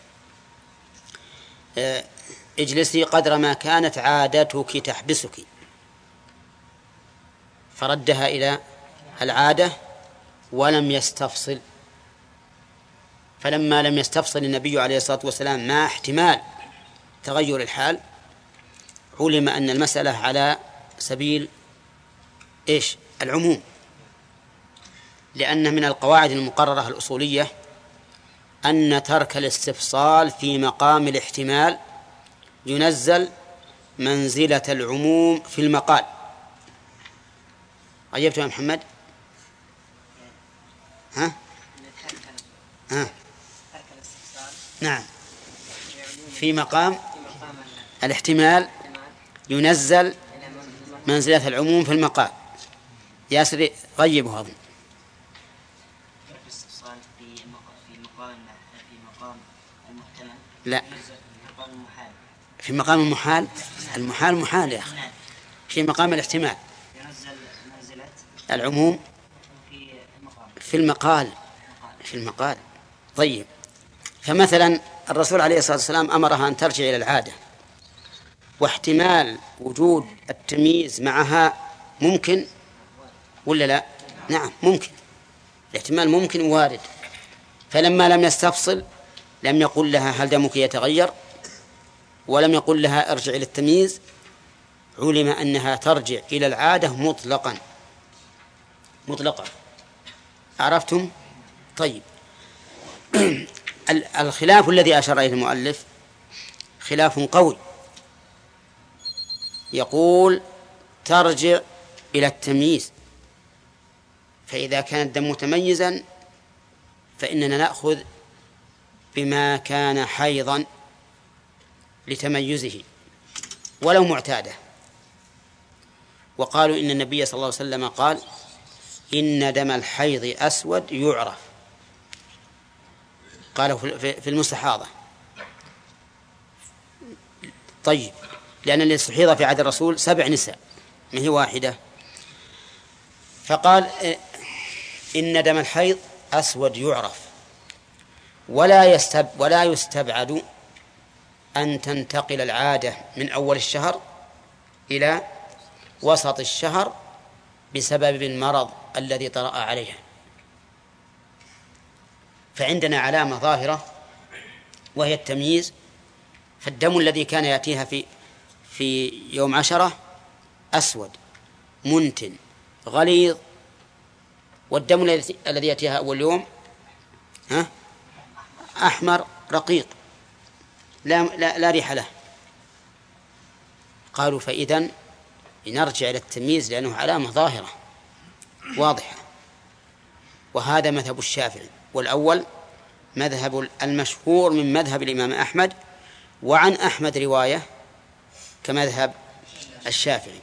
اجلسي قدر ما كانت عادتك تحبسك، فردها إلى العادة ولم يستفصل. فلما لم يستفصل النبي عليه الصلاة والسلام مع احتمال تغير الحال، علم أن المسألة على سبيل إيش؟ العموم، لأن من القواعد المقررة الأصولية أن ترك الاستفصال في مقام الاحتمال ينزل منزلة العموم في المقال. عجبت يا محمد؟ ها؟ ها؟ نعم، في مقام الاحتمال ينزل منزلة العموم في المقال. ياسر غيبه أظن. الاستفصال في في مقام في مقام المحتمل. لا، مقام المحال. في مقام المحال. المحال محال يا أخي. في مقام الاحتمال ينزل منزلة العموم في المقام. في المقال. في المقال. طيب، فمثلا الرسول عليه الصلاة والسلام أمرها أن ترجع إلى العادة، واحتمال وجود التمييز معها ممكن ولا لا؟ نعم ممكن، الاحتمال ممكن وارد. فلما لم يستفصل لم يقل لها هل دمك يتغير، ولم يقل لها ارجع إلى التمييز، علم أنها ترجع إلى العادة مطلقا مطلقا. عرفتم؟ طيب. الخلاف الذي أشار إليه المؤلف خلاف قوي، يقول ترجع إلى التمييز، فإذا كان الدم متميزا فإننا نأخذ بما كان حيضا لتميزه ولو معتاده. وقالوا إن النبي صلى الله عليه وسلم قال إن دم الحيض أسود يعرف، قالوا في المستحاضة. طيب، لأن اللي استحيض في عهد الرسول سبع نساء ما هي واحدة، فقال إن دم الحيض أسود يعرف، ولا يستب ولا يستبعد أن تنتقل العادة من أول الشهر إلى وسط الشهر بسبب المرض الذي طرأ عليها. فعندنا علامة ظاهرة وهي التمييز، فالدم الذي كان يأتيها في في يوم عشرة أسود منتن غليظ، والدم الذي يأتيها أول يوم ها أحمر رقيق لا, لا, لا ريح له. قالوا فإذن نرجع إلى التمييز لأنه علامة ظاهرة واضحة، وهذا مذهب الشافعي، والأول مذهب المشهور من مذهب الإمام أحمد، وعن أحمد رواية كمذهب الشافعي.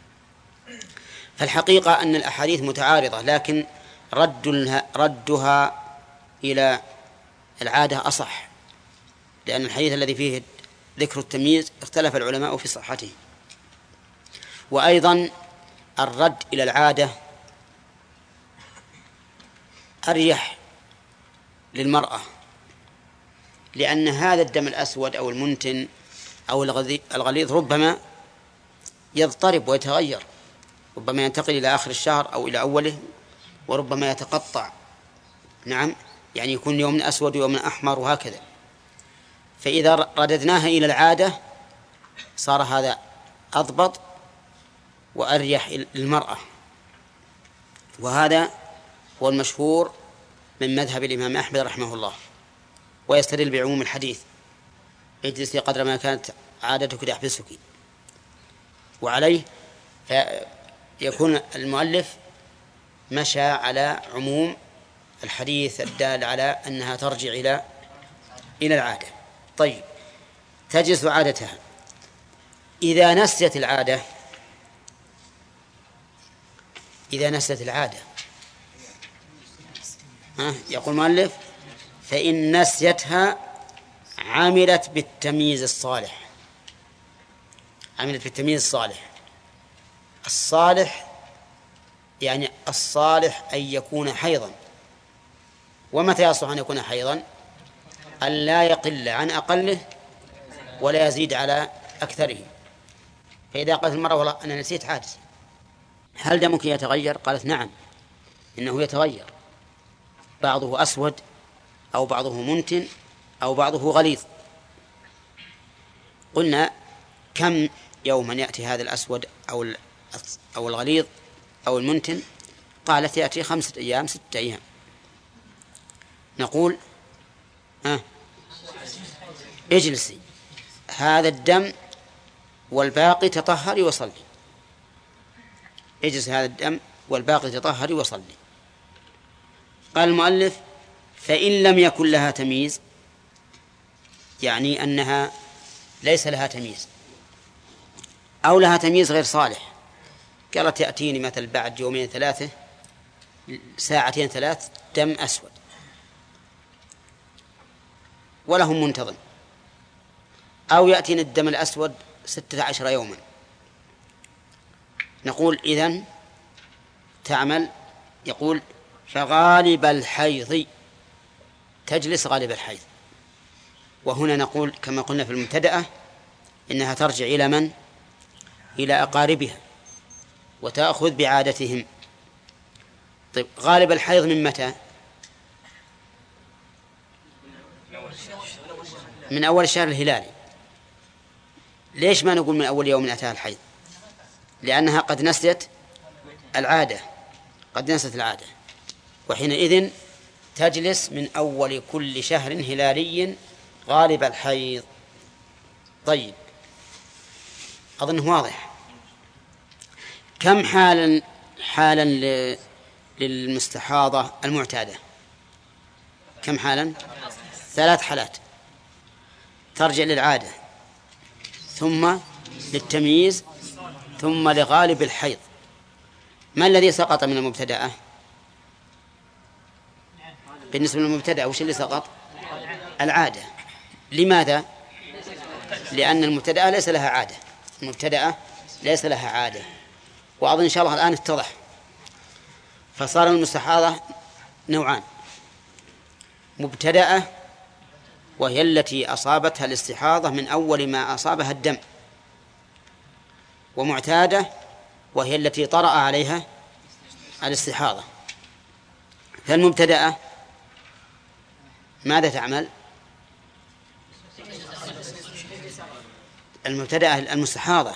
فالحقيقة أن الأحاديث متعارضة، لكن رد ردها إلى العادة أصح، لأن الحديث الذي فيه ذكر التمييز اختلف العلماء في صحته. وأيضا الرد إلى العادة أريح للمرأة، لأن هذا الدم الأسود أو المنتن أو الغليظ ربما يضطرب ويتغير، ربما ينتقل إلى آخر الشهر أو إلى أوله، وربما يتقطع. نعم، يعني يكون يوم أسود ويوم أحمر وهكذا. فإذا رددناها إلى العادة صار هذا أضبط وأريح للمرأة، وهذا هو المشهور من مذهب الإمام أحمد رحمه الله، ويستدل بعموم الحديث اجلسي قدر ما كانت عادتك تحبسك. وعليه فيكون المؤلف مشى على عموم الحديث الدال على أنها ترجع إلى إلى العادة. طيب، تجلس عادتها. إذا نسيت العادة إذا نسيت العادة ها يقول المؤلف فإن نسيتها عملت بالتمييز الصالح. عملت بالتمييز الصالح. الصالح يعني الصالح أن يكون حيضا. ومتى يصلح أن يكون حيضا؟ أن لا يقل عن أقله ولا يزيد على أكثره. فإذا قالت المرأة والله أنا نسيت عادتي، هل دمك يتغير؟ قالت نعم إنه يتغير، بعضه أسود أو بعضه منتن أو بعضه غليظ. قلنا كم يوما يأتي هذا الأسود أو أو الغليظ أو المنتن؟ قالت يأتي خمسة أيام ستة أيام. نقول آه اجلسي هذا الدم والباقي تطهري وصلي. اجلس هذا الدم والباقي تطهري وصلي. قال المؤلف فإن لم يكن لها تمييز، يعني أنها ليس لها تمييز أو لها تمييز غير صالح، قالت يأتيني مثل بعد يومين ثلاثة ساعتين ثلاث دم أسود ولهم منتظم، أو يأتيني الدم الأسود ستة عشر يوما، نقول إذن تعمل. يقول فغالب الحيض تجلس غالب الحيض. وهنا نقول كما قلنا في المبتدأة إنها ترجع إلى من؟ إلى أقاربها وتأخذ بعادتهم. طيب غالب الحيض من متى؟ من أول الشهر الهلالي. ليش ما نقول من أول يوم أتاها الحيض؟ لأنها قد نسيت العادة، قد نسيت العادة، وحينئذ تجلس من أول كل شهر هلالي غالب الحيض. طيب أظنه واضح. كم حالا حالا للمستحاضة المعتادة؟ كم حالا؟ ثلاث حالات، ترجع للعادة ثم للتمييز ثم لغالب الحيض. ما الذي سقط من المبتدأة؟ بالنسبة للمبتدأة وش اللي سقط؟ العادة. لماذا؟ لأن المبتدأة ليس لها عادة، المبتدأة ليس لها عادة. وأظن إن شاء الله الآن اتضح. فصار المستحاضة نوعان: مبتدأة وهي التي أصابتها الاستحاضة من أول ما أصابها الدم، ومعتادة وهي التي طرأ عليها الاستحاضة. فالمبتدأة ماذا تعمل؟ المبتدأة المستحاضة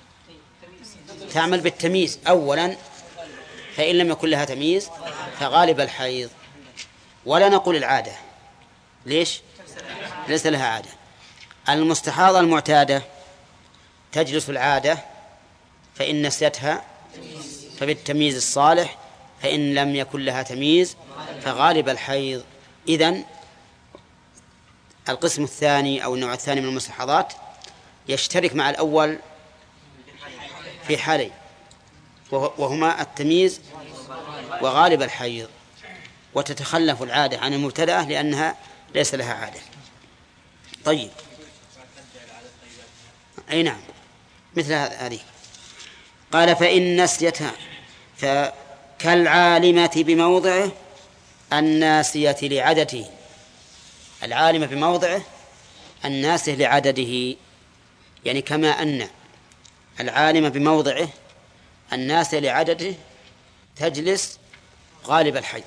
تعمل بالتمييز أولا، فإن لم يكن لها تمييز فغالب الحيض. ولا نقول العادة. ليش؟ ليس لها عادة. المستحاضة المعتادة تجلس العادة، فإن نسيتها فبالتمييز الصالح، فإن لم يكن لها تمييز فغالب الحيض. إذن القسم الثاني أو النوع الثاني من المستحاضات يشترك مع الأول في حالين، وهما التمييز وغالب الحيض، وتتخلف العادة عن المبتدأة لأنها ليس لها عادة. طيب أي نعم مثل هذه. قال فإن نسيتها فكالعالمة بموضعه الناسية لعدده. العالمة بموضعه الناسية لعدده، يعني كما أن العالمة بموضعه الناسية لعدده تجلس غالب الحيض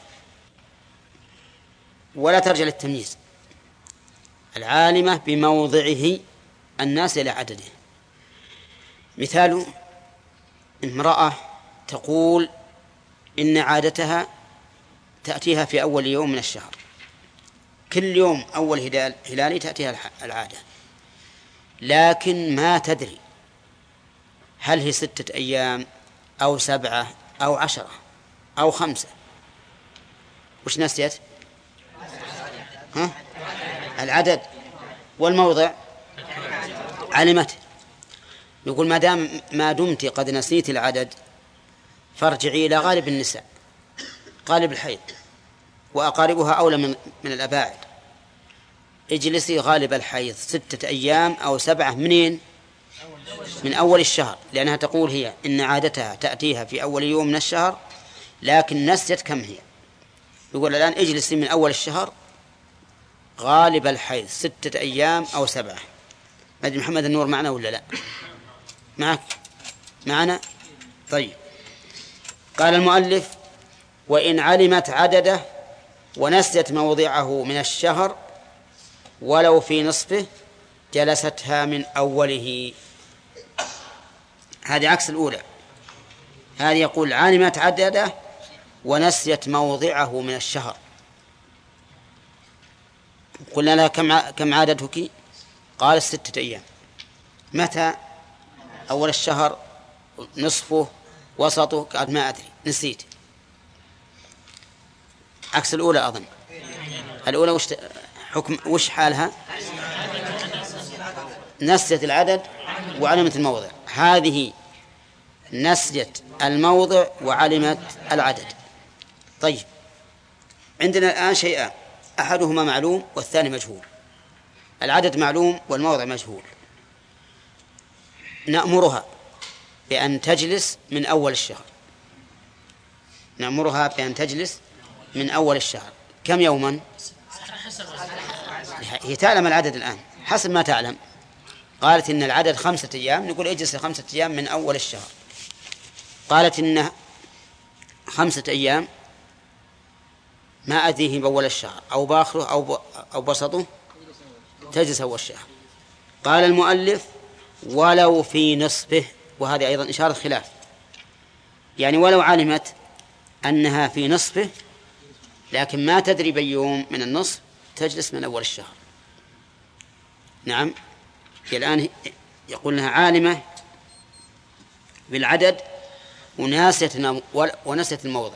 ولا ترجع للتمييز. العالمة بموضعه الناسية لعدده. مثال: امرأة تقول إن عادتها تأتيها في أول يوم من الشهر، كل يوم أول هلال هلالي تأتيها العادة، لكن ما تدري هل هي ستة أيام أو سبعة أو عشرة أو خمسة. وش نسيت؟ ها؟ العدد. والموضع علمته. يقول ما دام ما دمت قد نسيت العدد فارجعي إلى غالب النساء، غالب الحيض، وأقاربها أولى من من الأباعد. اجلسي غالب الحيض ستة أيام أو سبعة. منين؟ من أول الشهر، لأنها تقول هي إن عادتها تأتيها في أول يوم من الشهر لكن نسيت كم هي. يقول الآن اجلسي من أول الشهر غالب الحيض ستة أيام أو سبعة. مجد محمد النور معنا ولا لا؟ معك؟ معنا؟ طيب. قال المؤلف وإن علمت عدده ونسيت موضعه من الشهر ولو في نصفه جلستها من أوله. هذه عكس الأولى. هذه يقول علمت عدده ونسيت موضعه من الشهر. قلنا لها كم كم عادتك؟ قال ستة أيام. متى؟ أول الشهر، نصفه، وسطه، قال ما أدري، نسيت. عكس الأولى أظن. الأولى وش حكم وش حالها؟ نسيت العدد وعلمت الموضع. هذه نسيت الموضع وعلمت العدد. طيب عندنا الآن شيئان، أحدهما معلوم والثاني مجهول. العدد معلوم والموضع مجهول. نأمرها بأن تجلس من أول الشهر، نأمرها بأن تجلس من أول الشهر. كم يوما؟ هي تعلم العدد الآن حسب ما تعلم. قالت إن العدد خمسة أيام، نقول اجلس خمسة أيام من أول الشهر. قالت إن خمسة أيام ما أدريه بأول الشهر أو بآخره أو أو بسطه، تجلس أول الشهر. قال المؤلف ولو في نصفه، وهذه أيضا إشارة خلاف، يعني ولو علمت أنها في نصفه لكن ما تدري بيوم من النصف، تجلس من أول الشهر. نعم، الآن يقول لها عالمة بالعدد وناسية ونسية الموضع.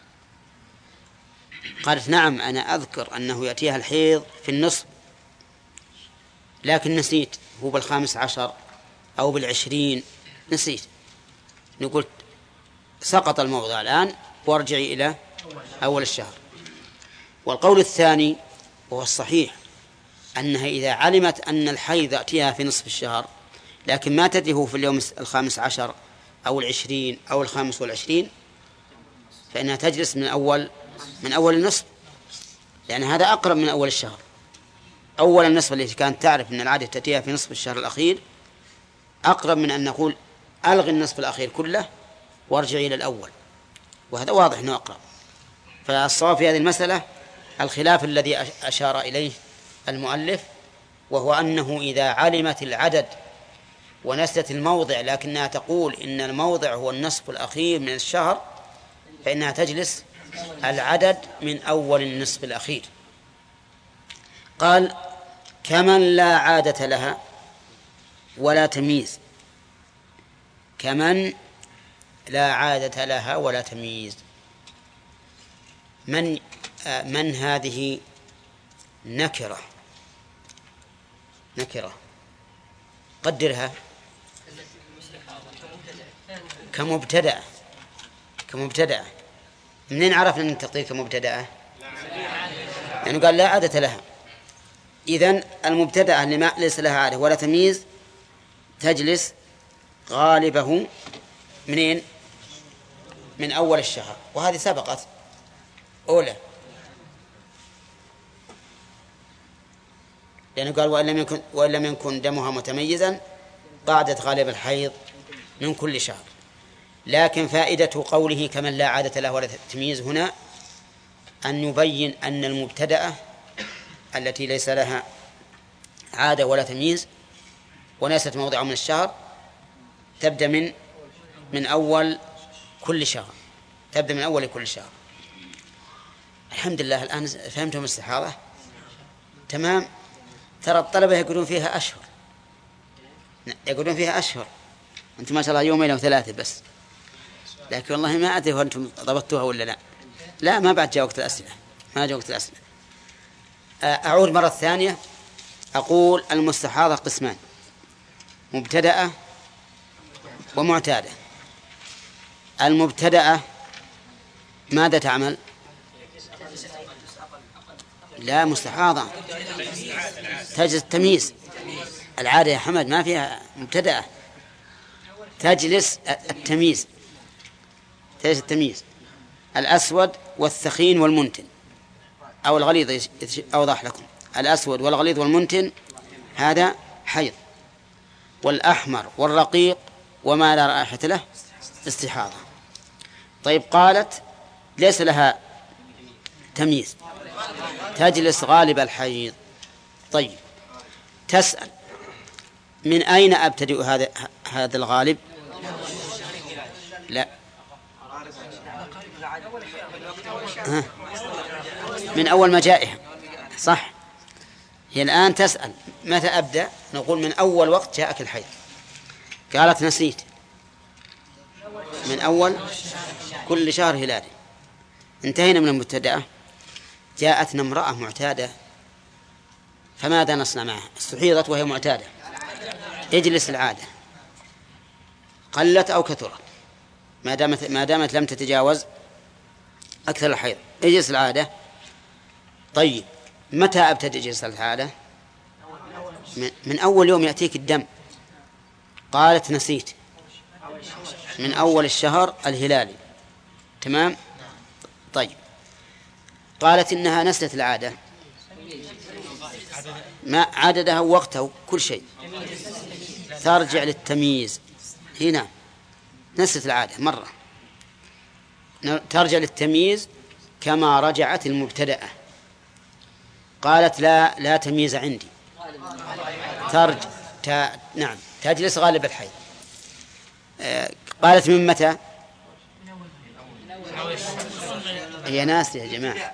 قالت نعم أنا أذكر أنه يأتيها الحيض في النصف لكن نسيت هو بالخامس عشر أو بالعشرين، نسيت. نقول سقط الموضع الآن وارجعي إلى أول الشهر. والقول الثاني وهو الصحيح أنها إذا علمت أن الحيض يأتيها في نصف الشهر لكن ما تدري هو في اليوم الخامس عشر أو العشرين أو الخامس والعشرين، فإنها تجلس من أول من أول النصف، لأن هذا أقرب من أول الشهر. أول النصف التي كانت تعرف أن العادة تأتيها في نصف الشهر الأخير أقرب من أن نقول ألغي النصف الأخير كله وارجعي إلى الأول، وهذا واضح أنه أقرب. فالصواب في هذه المسألة الخلاف الذي أشار إليه المؤلف، وهو أنه إذا علمت العدد ونسيت الموضع لكنها تقول إن الموضع هو النصف الأخير من الشهر، فإنها تجلس العدد من أول النصف الأخير. قال كمن لا عادة لها ولا تمييز، كمن لا عادة لها ولا تمييز. من آه من هذه نكرة نكرة قدرها كمبتدأ كمبتدأ. منين عرفنا أن التقدير كمبتدأ؟ يعني قال لا عادة لها. إذن المبتدأ اللي ما ليس لها عادة ولا تمييز تجلس غالبه منين؟ من أول الشهر، وهذه سبقت أولى، لأنه قال وإن لم يكن وإن لم يكن دمها متميزا قعدت غالب الحيض من كل شهر. لكن فائدة قوله كمن لا عادة له ولا تمييز هنا أن يبين أن المبتدأة التي ليس لها عادة ولا تمييز وليست موضع من الشهر تبدأ من من أول كل شهر، تبدأ من أول كل شهر. الحمد لله الآن فهمتم الاستحاضة تمام. ترى الطلبة يقولون فيها أشهر، يقولون فيها أشهر، أنتم ما شاء الله يومين أو ثلاثة بس، لكن والله ما أدري وأنتم ضبطتوها ولا لا. لا ما بعد جاء وقت الأسئلة، ما جاء وقت الأسئلة. أعود مرة ثانية أقول المستحاضة قسمان: مبتدأة ومعتادة. المبتدأة ماذا تعمل؟ لا مستحاضة تجلس التمييز. العادة يا حمد ما فيها مبتدأة، تجلس التمييز، تجلس التمييز الأسود والثخين والمنتن أو الغليظ. أوضح لكم: الأسود والغليظ والمنتن هذا حيض، والأحمر والرقيق وما لا رائحة له استحاضة. طيب قالت ليس لها تمييز، تجلس غالب الحيض. طيب تسأل من أين أبتدئ هذا هذا الغالب؟ لا ها. من أول ما جائها، صح. هي الآن تسأل متى أبدأ؟ نقول من أول وقت جاءك الحيض. قالت نسيت، من أول كل شهر هلالي. انتهينا من المبتدأة. جاءتنا امرأة معتادة فماذا نصنع معها؟ استحيضت وهي معتادة، اجلس العادة قلت أو كثرت، ما دامت ما دامت لم تتجاوز أكثر الحيض اجلس العادة. طيب متى أبتدئ جلسة العادة؟ من أول يوم يأتيك الدم. قالت نسيت، من أول الشهر الهلالي. تمام. طيب قالت إنها نسلت العادة، ما عددها وقتها كل شيء، ترجع للتمييز هنا. نسلت العادة مرة ترجع للتمييز كما رجعت المبتدأة. قالت لا لا تمييز عندي، ترجع ت... نعم تجلس غالب الحيض. آه قالت من متى؟ هي ناسية يا جماعة،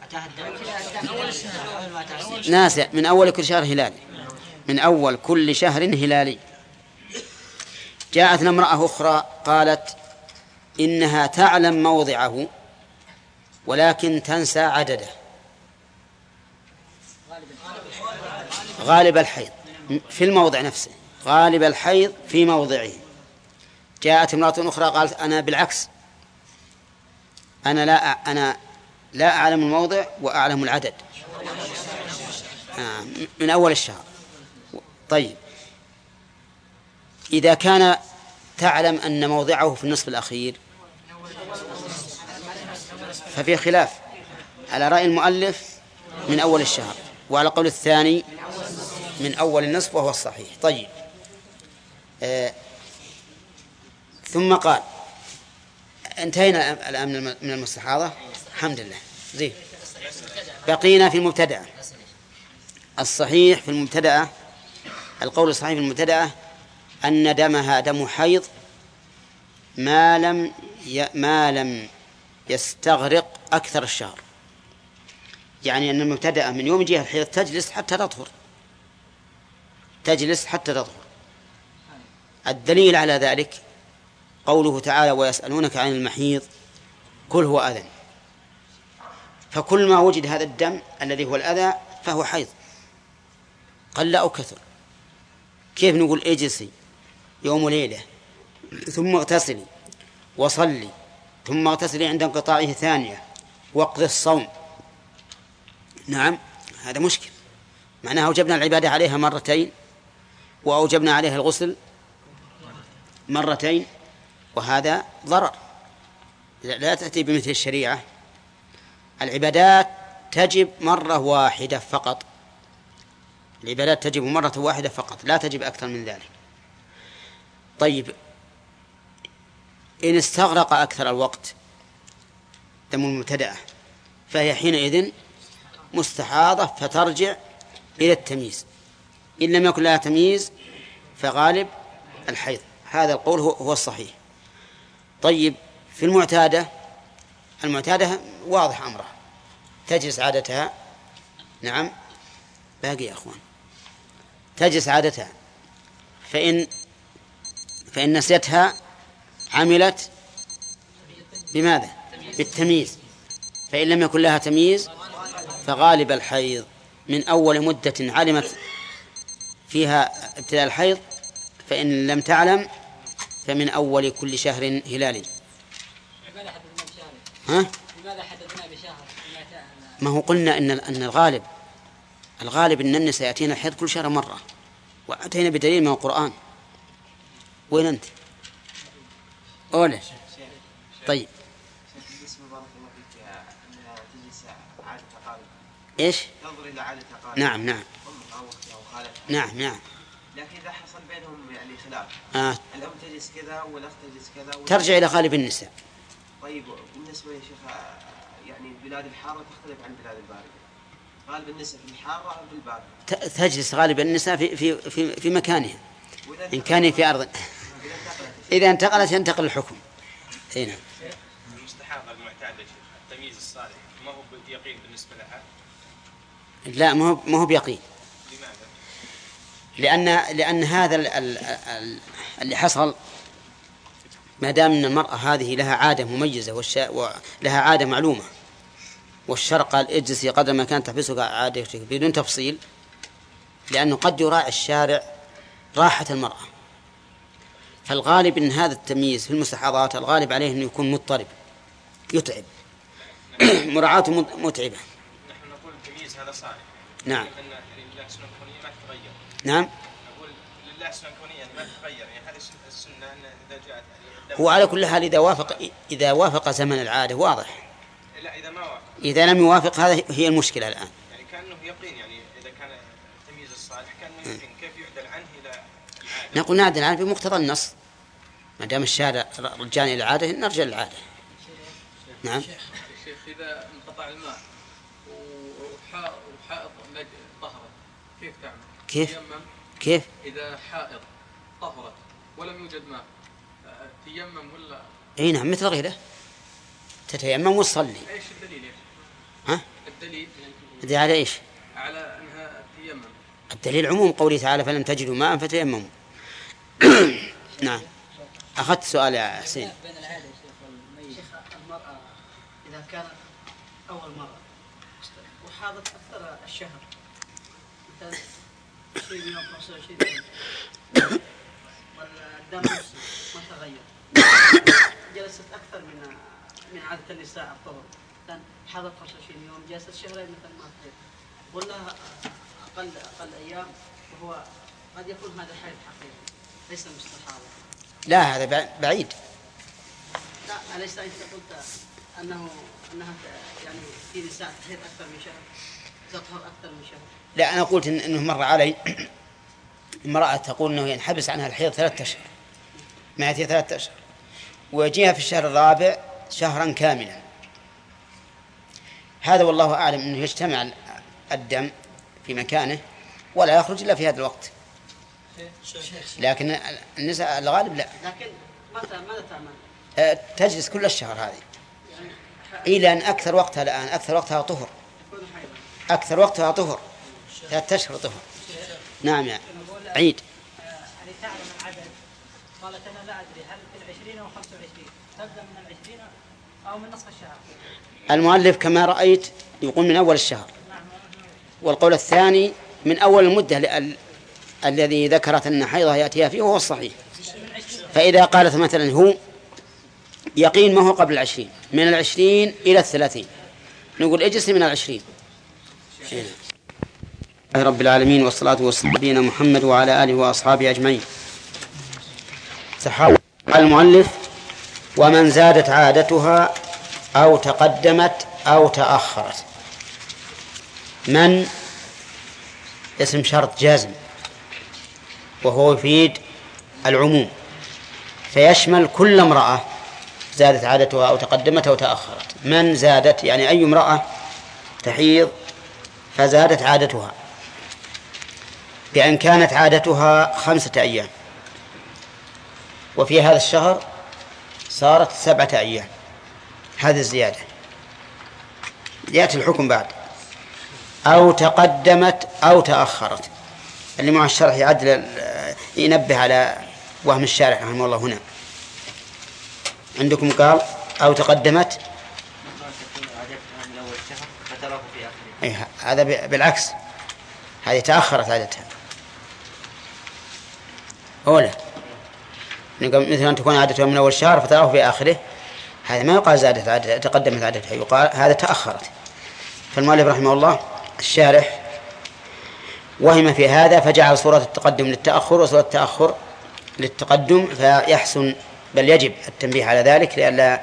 ناسية من أول كل شهر هلالي، من أول كل شهر هلالي. جاءتنا امرأة أخرى قالت إنها تعلم موضعه ولكن تنسى عدده، غالب الحيض في الموضع نفسه، غالب الحيض في موضعه. جاءت امرأة أخرى قالت أنا بالعكس، أنا لا أنا لا أعلم الموضع وأعلم العدد آه من أول الشهر. طيب إذا كان تعلم أن موضعه في النصف الأخير ففي خلاف على رأي المؤلف من أول الشهر، وعلى قول الثاني من أول النصف وهو الصحيح. طيب آه ثم قال انتهينا الآن من المستحاضة الحمد لله زين. بقينا في المبتدأة. الصحيح في المبتدأة، القول الصحيح في المبتدأة أن دمها دم حيض ما لم ي... ما لم يستغرق أكثر الشهر، يعني أن المبتدأة من يوم يجيها الحيض تجلس حتى تطهر، تجلس حتى تطهر. الدليل على ذلك قوله تعالى ويسألونك عن المحيض قل هو أذى، فكل ما وجد هذا الدم الذي هو الأذى فهو حيض قل أو كثر. كيف نقول اجلسي يوم وليلة ثم اغتسلي وصلي ثم اغتسلي عند انقطاعه ثانية واقضي الصوم؟ نعم هذا مشكل، معناها أوجبنا العبادة عليها مرتين وأوجبنا عليها الغسل مرتين، وهذا ضرر. لا تأتي بمثل الشريعة، العبادات تجب مرة واحدة فقط، العبادات تجب مرة واحدة فقط لا تجب أكثر من ذلك. طيب إن استغرق أكثر الوقت دم المبتدأة فهي حينئذ مستحاضة فترجع إلى التمييز، إن لم يكن لها تمييز فغالب الحيض. هذا القول هو الصحيح. طيب في المعتادة، المعتادة واضح أمرها، تجلس عادتها. نعم باقي يا أخوان، تجلس عادتها، فإن فإن نسيتها عملت بماذا؟ بالتمييز، فإن لم يكن لها تمييز فغالب الحيض من أول مدة علمت فيها ابتداء الحيض، فإن لم تعلم فمن أول كل شهر هلالي. ها؟ لماذا حددنا بشهر؟ ما هو قلنا إن أن الغالب الغالب أن النساء يأتينا الحيض كل شهر مرة، وأتينا بدليل من القرآن. وين أنت؟ أولا طيب إيش؟ تنظر إلى عادة قارئ. نعم نعم نعم نعم. لكن إذا حصل بينهم يعني خلاف، آه. الأم تجلس كذا والأخت تجلس كذا و... ترجع إلى غالب النساء. طيب بالنسبة يا شيخ يعني البلاد الحارة تختلف عن البلاد الباردة، غالب النساء في الحارة أو في الباردة؟ تجلس غالب النساء في في في, في مكانها إن كان في أرض. إذا انتقلت ينتقل الحكم. هنا المستحاضة المعتادة التمييز الصالح ما هو يقين بالنسبة لها؟ لا ما هو ما هو بيقين. لماذا؟ لأن لأن هذا ال ال ال اللي حصل ما دام أن المرأة هذه لها عادة مميزة ولها عادة معلومة، والشرع قال اجلسي قدر ما كانت تحبسك عادتك بدون تفصيل، لأنه قد يراعي الشارع راحة المرأة. فالغالب أن هذا التمييز في المستحاضات الغالب عليه أنه يكون مضطرب يتعب مراعاته متعبة. نحن نقول التمييز هذا صالح. نعم. لأن لله سنة كونية ما تتغير. نعم. نقول لله سنة كونية يعني ما تتغير، يعني هذه السنة أن إذا جاءت هو على كل حال إذا وافق إذا وافق زمن العادة واضح. لا إذا ما وافق. إذا لم يوافق هذا هي المشكلة الآن. يعني كأنه يقين، يعني إذا كان التمييز الصالح كأنه يقين، كيف يعدل عنه إلى العادة؟ نقول نعدل عنه بمقتضى النص، ما دام الشارع رجعنا إلى العادة نرجع للعادة. نعم. شيخ إذا انقطع الماء وحائط طهرت كيف تعمل؟ كيف؟ كيف؟ إذا حائط طهرت ولم يوجد ماء تيمم ولا؟ اي نعم مثل غيره تتيمم وتصلي. ايش الدليل؟ ها؟ الدليل الدليل على ايش؟ على انها تيمم. الدليل عموم قوله تعالى فلم تجدوا ماء فتيمموا. نعم. اخذت سؤال يا حسين. بين العادة شيخ المرأة إذا كانت أول مرة وحاضت أكثر الشهر مثلا عشرين يوم خمسة وعشرين يوم والدم ما تغير جلست أكثر من من عادة النساء الطهر، مثلا حاضت خمسة وعشرين يوم جلست شهرين مثلا ما تغير ولا أقل أقل أيام، وهو قد يكون هذا حيض حقيقي ليس مستحاضة. لا هذا بعيد. لا أليس أنت قلت أنه أنها يعني في نساء تحيض أكثر من شهر تطهر أكثر من شهر؟ لا أنا قلت إن إنه مر علي امرأة تقول إنه ينحبس عنها الحيض ثلاثة أشهر، ما هي ثلاثة أشهر ويجيها في الشهر الرابع شهرا كاملا. هذا والله أعلم إنه يجتمع الدم في مكانه ولا يخرج إلا في هذا الوقت، لكن النساء الغالب لا. لكن متى ماذا تعمل؟ تجلس كل الشهر هذه إلى أن أكثر وقتها الآن أكثر وقتها طهر، أكثر وقتها طهر ثلاثة أشهر طهر. نعم يعني عيد. هل تعلم العدد؟ قالت أنا لا أدري هل في العشرين أو خمسة وعشرين، تبدأ من العشرين أو من نصف الشهر؟ المؤلف كما رأيت يقول من أول الشهر، والقول الثاني من أول المدة ال... الذي ذكرت أن حيضها يأتيها فيه وهو الصحيح. فإذا قالت مثلا هو يقين ما هو قبل العشرين، من العشرين إلى الثلاثين، نقول اجلس من العشرين. رب العالمين والصلاة والسلام على نبينا محمد وعلى آله وأصحابه أجمعين. صحابة المؤلف ومن زادت عادتها أو تقدمت أو تأخرت. من اسم شرط جازم وهو يفيد العموم، فيشمل كل امرأة زادت عادتها أو تقدمت أو تأخرت. من زادت يعني أي امرأة تحيض فزادت عادتها بأن كانت عادتها خمسة أيام وفي هذا الشهر صارت سبعة أيام، هذه الزيادة يأتي الحكم بعد. أو تقدمت أو تأخرت، اللي مع الشرح يعدل ينبه على وهم الشارح رحمه الله. هنا عندكم قال أو تقدمت، أيه هذا بالعكس، هذه تأخرت عادتها أولى، مثل أن تكون عادتها من أول شهر فتراه في آخره، هذا ما يقال زادت عادتها تقدمت عادتها، يقال هذا تأخرت. فالمؤلف رحمه الله الشارح وهم في هذا فجعل صورة التقدم للتأخر وصورة التأخر للتقدم، فيحسن بل يجب التنبيه على ذلك لئلا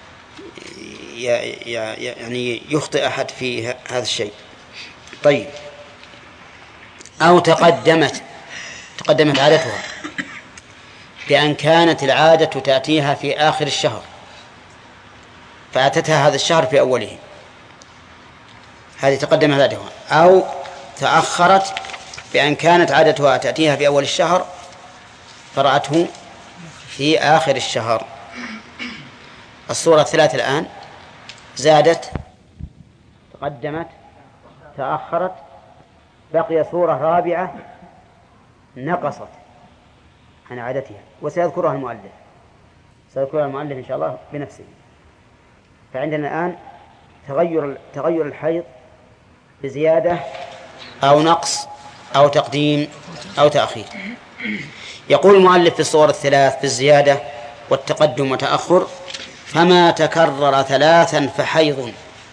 يعني يخطئ أحد في هذا الشيء. طيب أو تقدمت، تقدمت عادتها بأن كانت العادة تأتيها في آخر الشهر فأتتها هذا الشهر في أوله، هذه تقدمت عادتها. أو تأخرت بأن كانت عادتها تأتيها في أول الشهر فرأته في آخر الشهر. الصورة الثلاث الآن زادت تقدمت تأخرت، بقي صورة رابعة نقصت عن عادتها وسيذكرها المؤلف، سيذكرها المؤلف إن شاء الله بنفسه. فعندنا الآن تغير تغير الحيض بزيادة أو نقص أو تقديم أو تأخير. يقول المؤلف في الصور الثلاث بالزيادة والتقدم وتأخر: فما تكرر ثلاثا فحيض.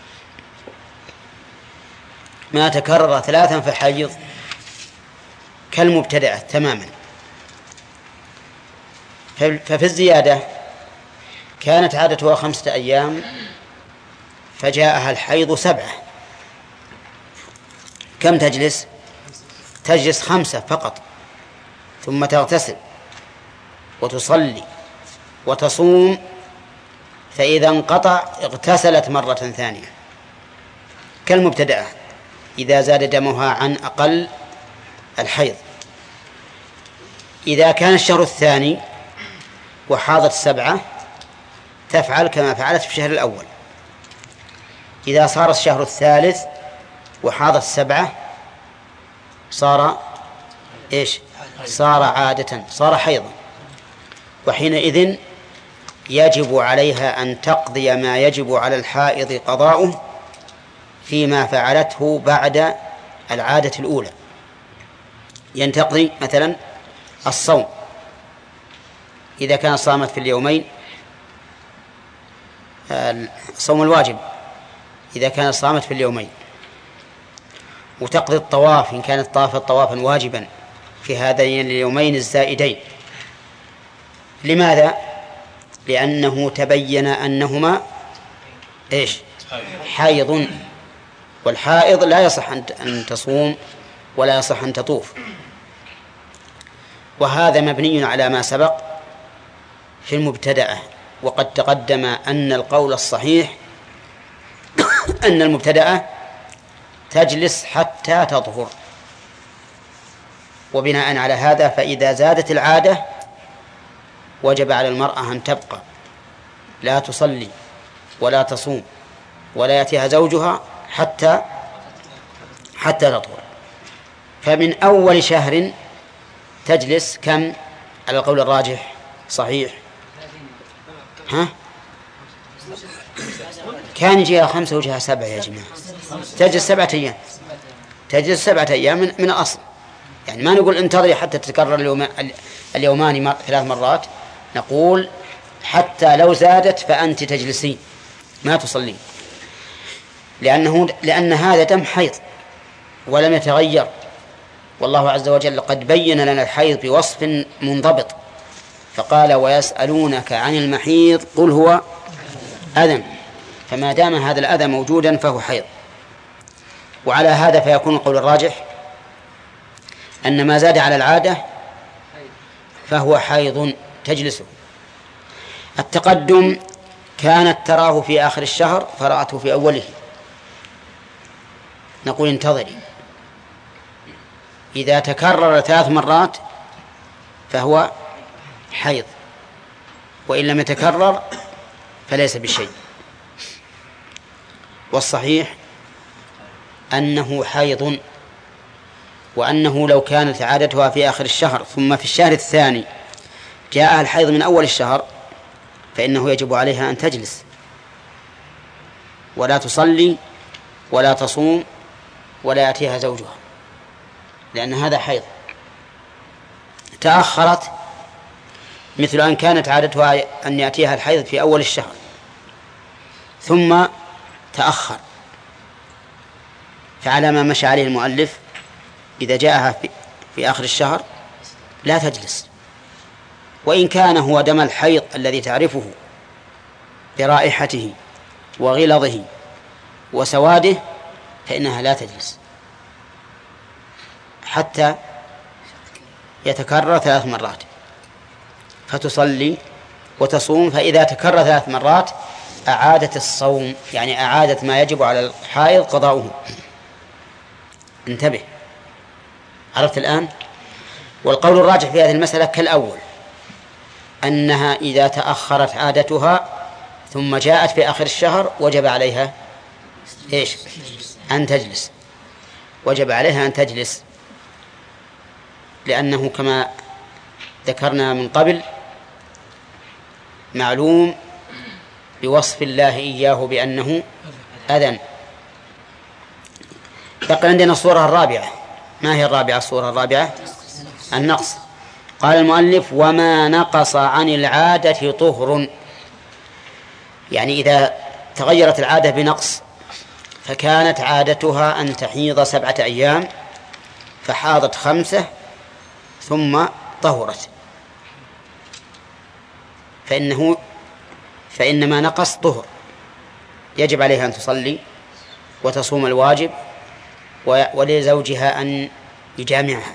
ما تكرر ثلاثا فحيض كالمبتدأة تماما. ففي الزيادة كانت عادتها خمسة أيام فجاءها الحيض سبعة، كم تجلس؟ تجلس خمسة فقط، ثم تغتسل وتصلي وتصوم، فإذا انقطع اغتسلت مرة ثانية كالمبتدأة إذا زاد دمها عن أقل الحيض. إذا كان الشهر الثاني وحاضت سبعة تفعل كما فعلت في الشهر الأول. إذا صار الشهر الثالث وحاضت سبعة صار إيش؟ صار عادة، صار حيضا، وحينئذ يجب عليها أن تقضي ما يجب على الحائض قضاؤه فيما فعلته بعد العادة الأولى. ينتقضي مثلا الصوم إذا كان صامت في اليومين، الصوم الواجب إذا كان صامت في اليومين، وتقضي الطواف إن كانت طافت طوافا واجبا في هذين اليومين الزائدين. لماذا؟ لأنه تبين أنهما إيش؟ حيض، والحائض لا يصح أن تصوم ولا يصح أن تطوف. وهذا مبني على ما سبق في المبتدأة، وقد تقدم أن القول الصحيح أن المبتدأة تجلس حتى تطهر. وبناء على هذا فإذا زادت العادة وجب على المرأة أن تبقى لا تصلي ولا تصوم ولا يأتيها زوجها حتى حتى تطهر. فمن أول شهر تجلس كم على القول الراجح صحيح؟ ها؟ كان يجيها خمسة وجهها سبعة يا جماعة، تجلس سبعة أيام، تجلس سبعة أيام من, من الأصل. يعني ما نقول انتظري حتى تتكرر اليوم اليومان مر ثلاث مرات، نقول حتى لو زادت فأنت تجلسين ما تصلين، لأنه لأن هذا دم حيض ولم يتغير، والله عز وجل قد بين لنا الحيض بوصف منضبط، فقال: ويسألونك عن المحيض قل هو أذى، فما دام هذا الأذى موجودا فهو حيض. وعلى هذا فيكون القول الراجح أن ما زاد على العادة فهو حيض تجلسه. التقدم كانت تراه في آخر الشهر فرأته في أوله، نقول انتظري، إذا تكرر ثلاث مرات فهو حيض، وإن لم يتكرر فليس بشيء. والصحيح أنه حيض، وأنه لو كانت عادتها في آخر الشهر ثم في الشهر الثاني جاءها الحيض من أول الشهر فإنه يجب عليها أن تجلس ولا تصلي ولا تصوم ولا يأتيها زوجها، لأن هذا حيض. تأخرت مثل أن كانت عادتها أن يأتيها الحيض في أول الشهر ثم تأخر، فعلى ما مشى عليه المؤلف إذا جاءها في, في آخر الشهر لا تجلس، وإن كان هو دم الحيض الذي تعرفه برائحته وغلظه وسواده فإنها لا تجلس حتى يتكرر ثلاث مرات، فتصلي وتصوم، فإذا تكرر ثلاث مرات أعادت الصوم، يعني أعادت ما يجب على الحائض قضاؤه. انتبه، عرفت الآن؟ والقول الراجح في هذه المسألة كالأول، أنها إذا تأخرت عادتها ثم جاءت في آخر الشهر وجب عليها إيش؟ أن تجلس، وجب عليها أن تجلس، لأنه كما ذكرنا من قبل معلوم بوصف الله إياه بأنه أذن. بقي عندنا الصورة الرابعة. ما هي الرابعة؟ الصورة الرابعة النقص. قال المؤلف: وما نقص عن العادة طهر. يعني إذا تغيرت العادة بنقص، فكانت عادتها أن تحيض سبعة أيام فحاضت خمسة ثم طهرت، فإنه فإن ما نقص طهر، يجب عليها أن تصلي وتصوم الواجب ولزوجها أن يجامعها.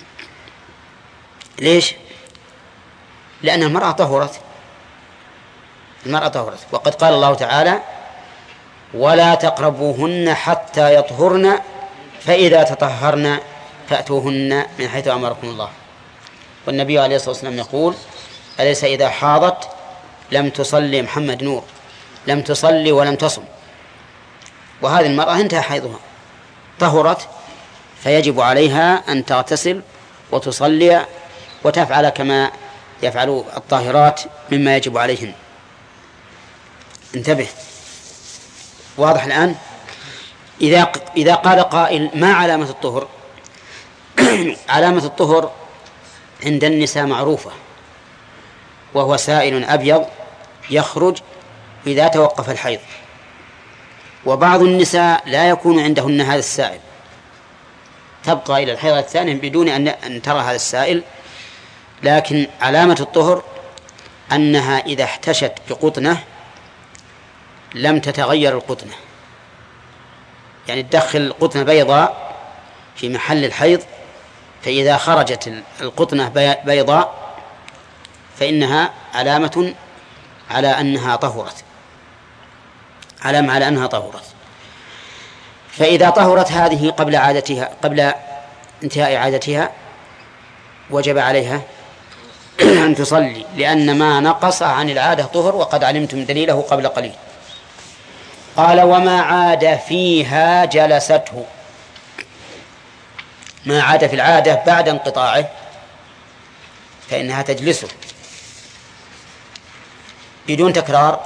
ليش؟ لأن المرأة طهرت المرأة طهرت وقد قال الله تعالى: ولا تقربوهن حتى يطهرن فإذا تطهرن فأتوهن من حيث أمركم الله. والنبي عليه الصلاة والسلام يقول: أليس إذا حاضت لم تصلي محمد نور، لم تصلي ولم تصم. وهذه المرأة انتهى حيضها، طهرت، فيجب عليها أن تغتسل وتصلي وتفعل كما يفعل الطاهرات مما يجب عليهن. انتبه، واضح الآن؟ إذا إذا قال قائل: ما علامة الطهر؟ علامة الطهر عند النساء معروفة، وهو سائل أبيض يخرج إذا توقف الحيض. وبعض النساء لا يكون عندهن هذا السائل، تبقى إلى الحيض الثاني بدون أن ترى هذا السائل. لكن علامة الطهر أنها إذا احتشت بقطنة لم تتغير القطنة، يعني تدخل قطنة بيضاء في محل الحيض، فإذا خرجت القطنة بيضاء فإنها علامة على أنها طهرت، علامة على أنها طهرت. فإذا طهرت هذه قبل عادتها قبل انتهاء عادتها وجب عليها أن تصلي، لأن ما نقص عن العادة طهر، وقد علمتم دليله قبل قليل. قال: وما عاد فيها جلسته. ما عاد في العادة بعد انقطاعه فإنها تجلسه بدون تكرار.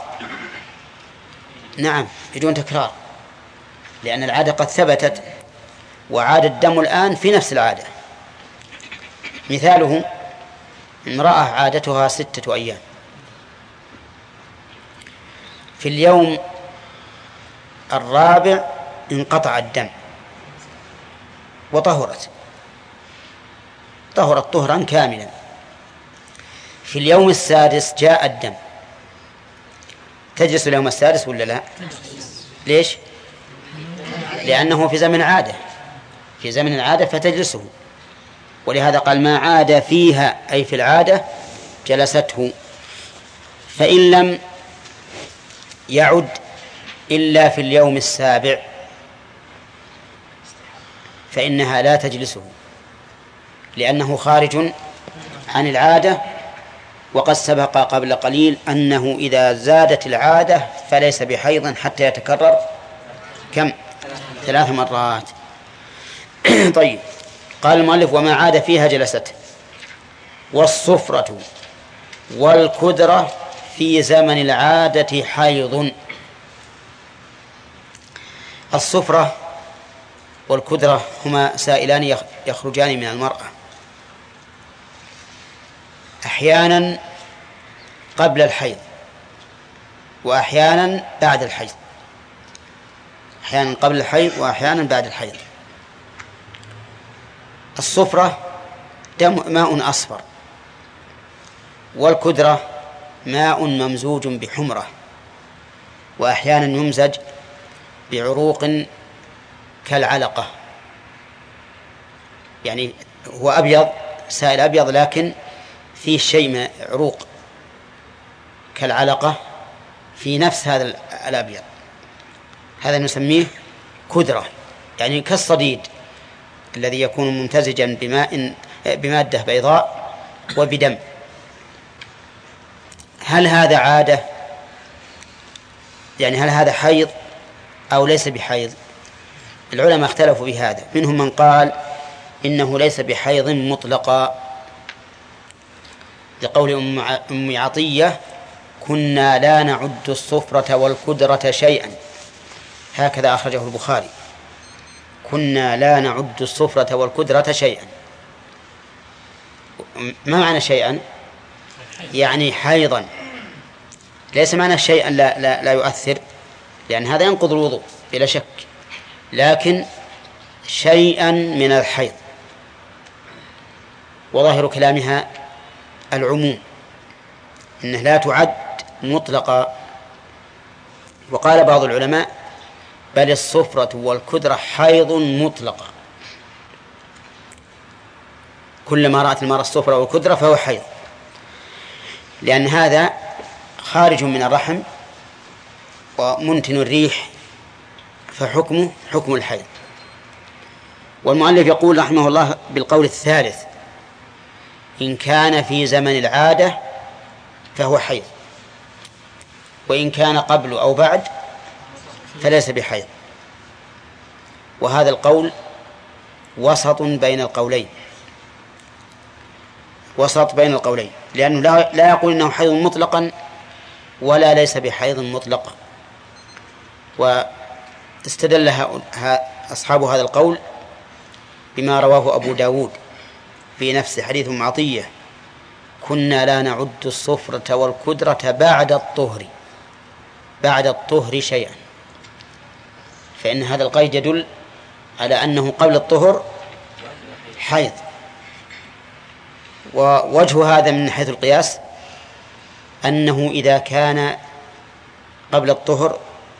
نعم، بدون تكرار، لأن العادة قد ثبتت وعاد الدم الآن في نفس العادة. مثاله: امرأة عادتها ستة أيام، في اليوم الرابع انقطع الدم وطهرت طهرت طهرا كاملا. في اليوم السادس جاء الدم، تجلس اليوم السادس ولا لا؟ ليش؟ لأنه في زمن عادة في زمن العادة فتجلسه. ولهذا قال: ما عاد فيها، أي في العادة، جلسته. فإن لم يعد إلا في اليوم السابع فإنها لا تجلسه، لأنه خارج عن العادة. وقد سبق قبل قليل أنه إذا زادت العادة فليس بحيض حتى يتكرر كم؟ ثلاث مرات. طيب، قال المؤلف: وما عاد فيها جلسته. والصفرة والكدرة في زمن العادة حيض. الصفرة والكدرة هما سائلان يخرجان من المرأة، أحيانا قبل الحيض وأحيانا بعد الحيض، أحيانا قبل الحيض وأحيانا بعد الحيض. الصفرة دم ماء أصفر، والكدرة ماء ممزوج بحمرة، وأحيانا يمزج بعروق كالعلقة، يعني هو أبيض، سائل أبيض، لكن فيه شيء من عروق كالعلقة في نفس هذا الأبيض، هذا نسميه كدرة، يعني كالصديد الذي يكون ممتزجا بماء بمادة بيضاء وبدم. هل هذا عادة؟ يعني هل هذا حيض أو ليس بحيض؟ العلماء اختلفوا بهذا، منهم من قال إنه ليس بحيض مطلقا، لقول أم عطية: كنا لا نعد الصفرة والكدرة شيئا هكذا أخرجه البخاري: كنا لا نعد الصفرة والكدرة شيئا. ما معنى شيئا؟ يعني حيضا، ليس معنى شيئا لا, لا, لا يؤثر، لأن هذا ينقض الوضوء بلا شك، لكن شيئا من الحيض. وظاهر كلامها العموم، إنه لا تعد مطلقا. وقال بعض العلماء: بل الصفرة والكدرة حيض مطلقة، كلما رأت المرأة الصفرة والكدرة فهو حيض، لأن هذا خارج من الرحم ومنتن الريح، فحكمه حكم الحيض. والمؤلف يقول رحمه الله بالقول الثالث: إن كان في زمن العادة فهو حيض، وإن كان قبل أو بعد فليس بحيض. وهذا القول وسط بين القولين، وسط بين القولين، لأنه لا, لا يقول إنه حيض مطلقا ولا ليس بحيض مطلقا. واستدل أصحاب هذا القول بما رواه أبو داود في نفس حديث أم عطية: كنا لا نعد الصفرة والكدرة بعد الطهر، بعد الطهر شيئا. فإن هذا القيد يدل على أنه قبل الطهر حيض. ووجه هذا من حيث القياس أنه إذا كان قبل الطهر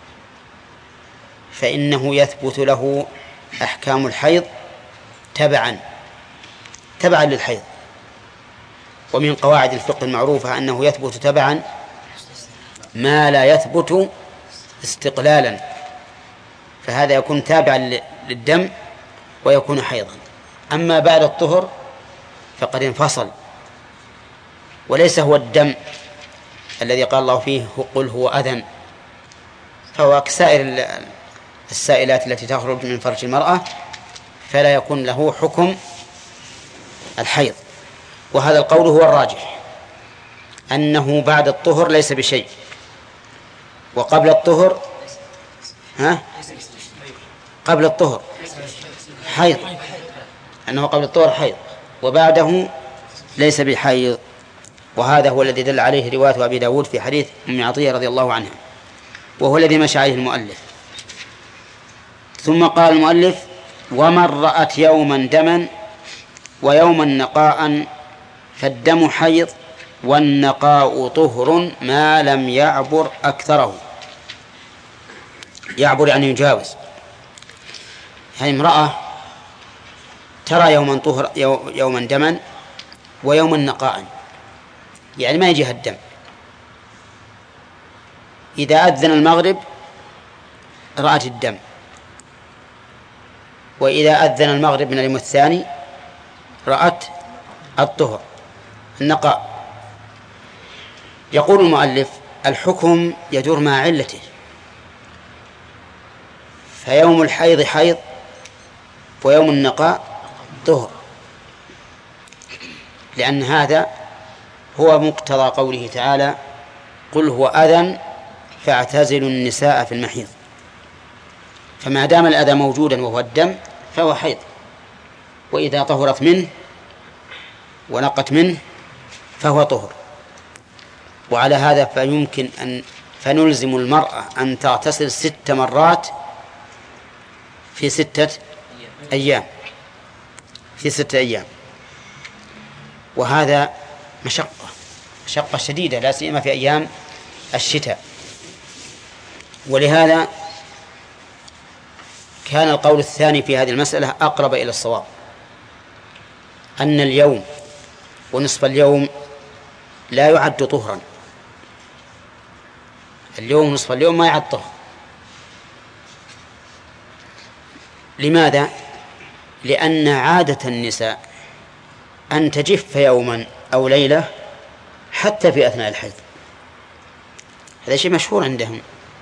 فإنه يثبت له أحكام الحيض تبعا تبعا للحيض. ومن قواعد الفقه المعروفة أنه يثبت تبعا ما لا يثبت استقلالا، فهذا يكون تابعا للدم ويكون حيضا. أما بعد الطهر فقد انفصل، وليس هو الدم الذي قال الله فيه قل هو أذى، فهو كسائر السائلات التي تخرج من فرج المرأة، فلا يكون له حكم الحيض. وهذا القول هو الراجح، أنه بعد الطهر ليس بشيء، وقبل الطهر ها قبل الطهر حيض، أنه قبل الطهر حيض وبعده ليس بحيض. وهذا هو الذي دل عليه رواية أبي داود في حديث أم عطية رضي الله عنها، وهو الذي مشى عليه المؤلف. ثم قال المؤلف: ومن رأت يوما دما ويوما نقاء فالدم حيض والنقاء طهر ما لم يعبر أكثره. يعبر يعني يجاوز. يعني امرأة ترى يوما طهر يوما دما ويوما نقاء، يعني ما يجيها الدم. إذا أذن المغرب رأت الدم، وإذا أذن المغرب من اليوم الثاني رأت الطهر النقاء. يقول المؤلف: الحكم يدور مع علته، فيوم الحيض حيض ويوم النقاء طهر، لأن هذا هو مقتضى قوله تعالى: قل هو أذى فاعتزلوا النساء في المحيض. فما دام الأذى موجودا وهو الدم فهو حيض، وإذا طهرت منه ونقت منه فهو طهر. وعلى هذا فيمكن أن فنلزم المرأة أن تغتسل ست مرات في ستة أيام في ستة أيام وهذا مشقة مشقة شديدة، لا سيما في أيام الشتاء. ولهذا كان القول الثاني في هذه المسألة أقرب إلى الصواب، أن اليوم ونصف اليوم لا يعد طهرا. اليوم نصف اليوم ما يعد طهر. لماذا؟ لأن عادة النساء أن تجف يوما أو ليلة حتى في أثناء الحيض، هذا شيء مشهور عندهم.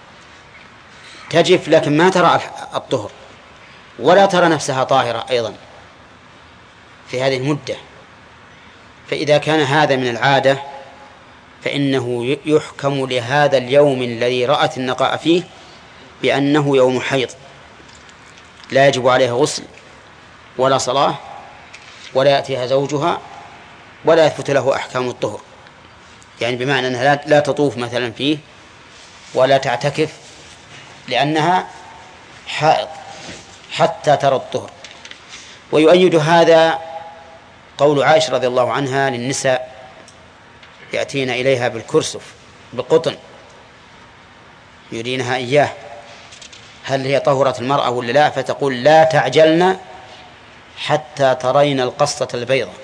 تجف لكن ما ترى الطهر ولا ترى نفسها طاهرة أيضا في هذه المدة. فإذا كان هذا من العادة فإنه يحكم لهذا اليوم الذي رأت النقاء فيه بأنه يوم حيض لا يجب عليها غسل ولا صلاة ولا يأتيها زوجها ولا يثبت له أحكام الطهر، يعني بمعنى أنها لا تطوف مثلا فيه ولا تعتكف لأنها حائض حتى ترى الطهر. ويؤيد هذا قول عائشة رضي الله عنها للنساء يأتين إليها بالكرسف بالقطن يرينها إياه هل هي طهرت المرأة ولا لا، فتقول لا تعجلن حتى ترين القصة البيضاء،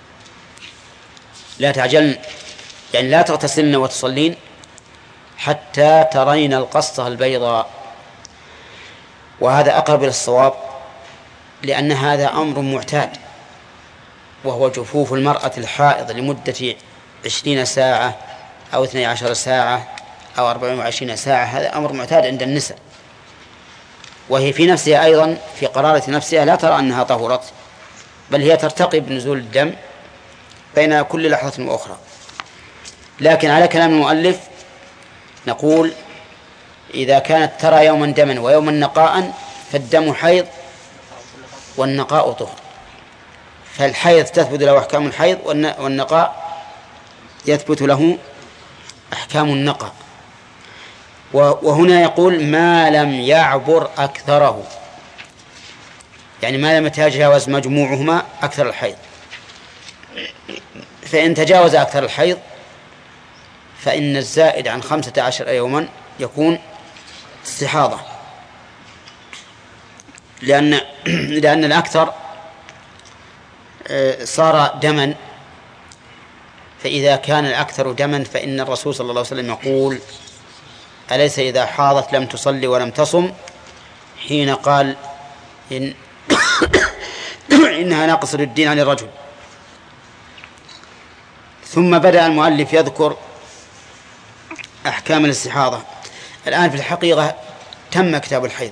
لا تعجلن يعني لا تغتسلن وتصلين حتى ترين القصة البيضاء. وهذا أقرب إلى الصواب لأن هذا أمر معتاد، وهو جفوف المرأة الحائض لمدة عشرين ساعة أو اثني عشر ساعة أو أربع وعشرين ساعة، هذا أمر معتاد عند النساء، وهي في نفسها أيضا في قرارة نفسها لا ترى أنها طهرت، بل هي ترتقي بنزول الدم بين كل لحظة وأخرى. لكن على كلام المؤلف نقول إذا كانت ترى يوما دما ويوما نقاء فالدم حيض والنقاء طهر، فالحيض تثبت له أحكام الحيض والنقاء يثبت له أحكام النقاء. وهنا يقول ما لم يعبر أكثره، يعني ما لم يتجاوز مجموعهما أكثر الحيض، فإن تجاوز أكثر الحيض فإن الزائد عن خمسة عشر يوما يكون استحاضة، لأن لأن الأكثر صار دما، فإذا كان الأكثر دما فإن الرسول صلى الله عليه وسلم يقول أليس إذا حاضت لم تصلي ولم تصم، حين قال إن إنها ناقصة الدين عن الرجل. ثم بدأ المؤلف يذكر أحكام الاستحاضة. الآن في الحقيقة تم كتاب الحيض،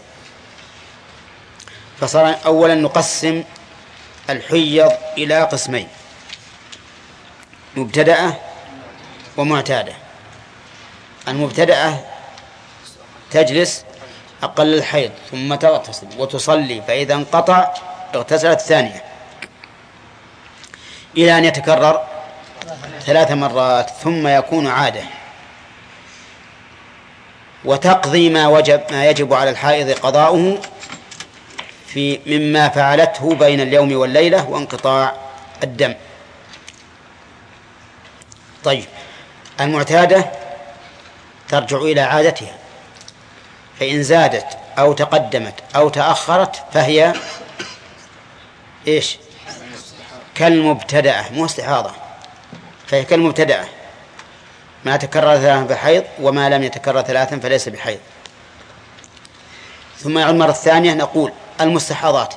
فصار أولا نقسم الحيض إلى قسمين: مبتدأة ومعتادة. المبتدأة تجلس أقل الحيض ثم تغتسل وتصلي، فإذا انقطع اغتسلت ثانية إلى أن يتكرر ثلاث مرات ثم يكون عادة، وتقضي ما وجب ما يجب على الحائض قضاؤه في مما فعلته بين اليوم والليلة وانقطاع الدم. طيب، المعتادة ترجع إلى عادتها، فإن زادت أو تقدمت أو تأخرت فهي إيش؟ كالمبتدأة، مو استحاضة، فهي كالمبتدأة، ما تكرر ثلاثا بحيض وما لم يتكرر ثلاثا فليس بحيض. ثم يعود مرة ثانية نقول المستحاضات.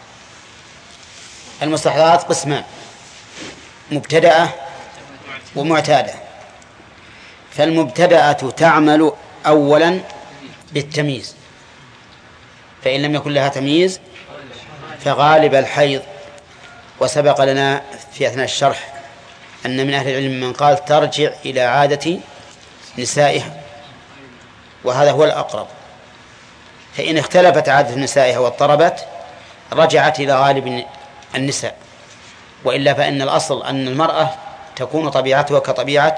المستحاضات قسمان: مبتدأة ومعتادة. فالمبتدأة تعمل أولا بالتمييز، فإن لم يكن لها تمييز فغالب الحيض. وسبق لنا في أثناء الشرح أن من أهل العلم من قال ترجع إلى عادة نسائها، وهذا هو الأقرب. فإن اختلفت عادة نسائها واضطربت رجعت إلى غالب النساء، وإلا فإن الأصل أن المرأة تكون طبيعتها كطبيعة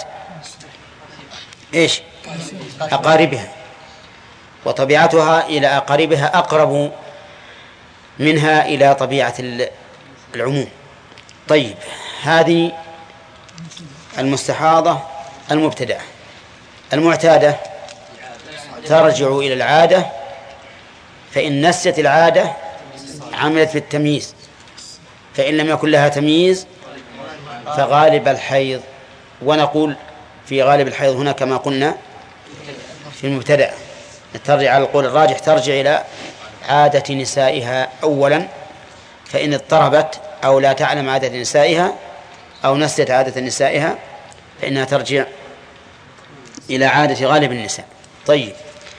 إيش؟ أقاربها، وطبيعتها إلى أقاربها أقرب منها إلى طبيعة العموم. طيب، هذه المستحاضة المبتدأة. المعتادة ترجع إلى العادة، فإن نسيت العادة عملت بالتمييز، فإن لم يكن لها تمييز فغالب الحيض. ونقول في غالب الحيض هنا كما قلنا في المبتدأ ترجع على القول الراجح، ترجع إلى عادة نسائها أولا، فإن اضطربت أو لا تعلم عادة نسائها أو نسيت عادة نسائها فإنها ترجع إلى عادة غالب النساء. طيب،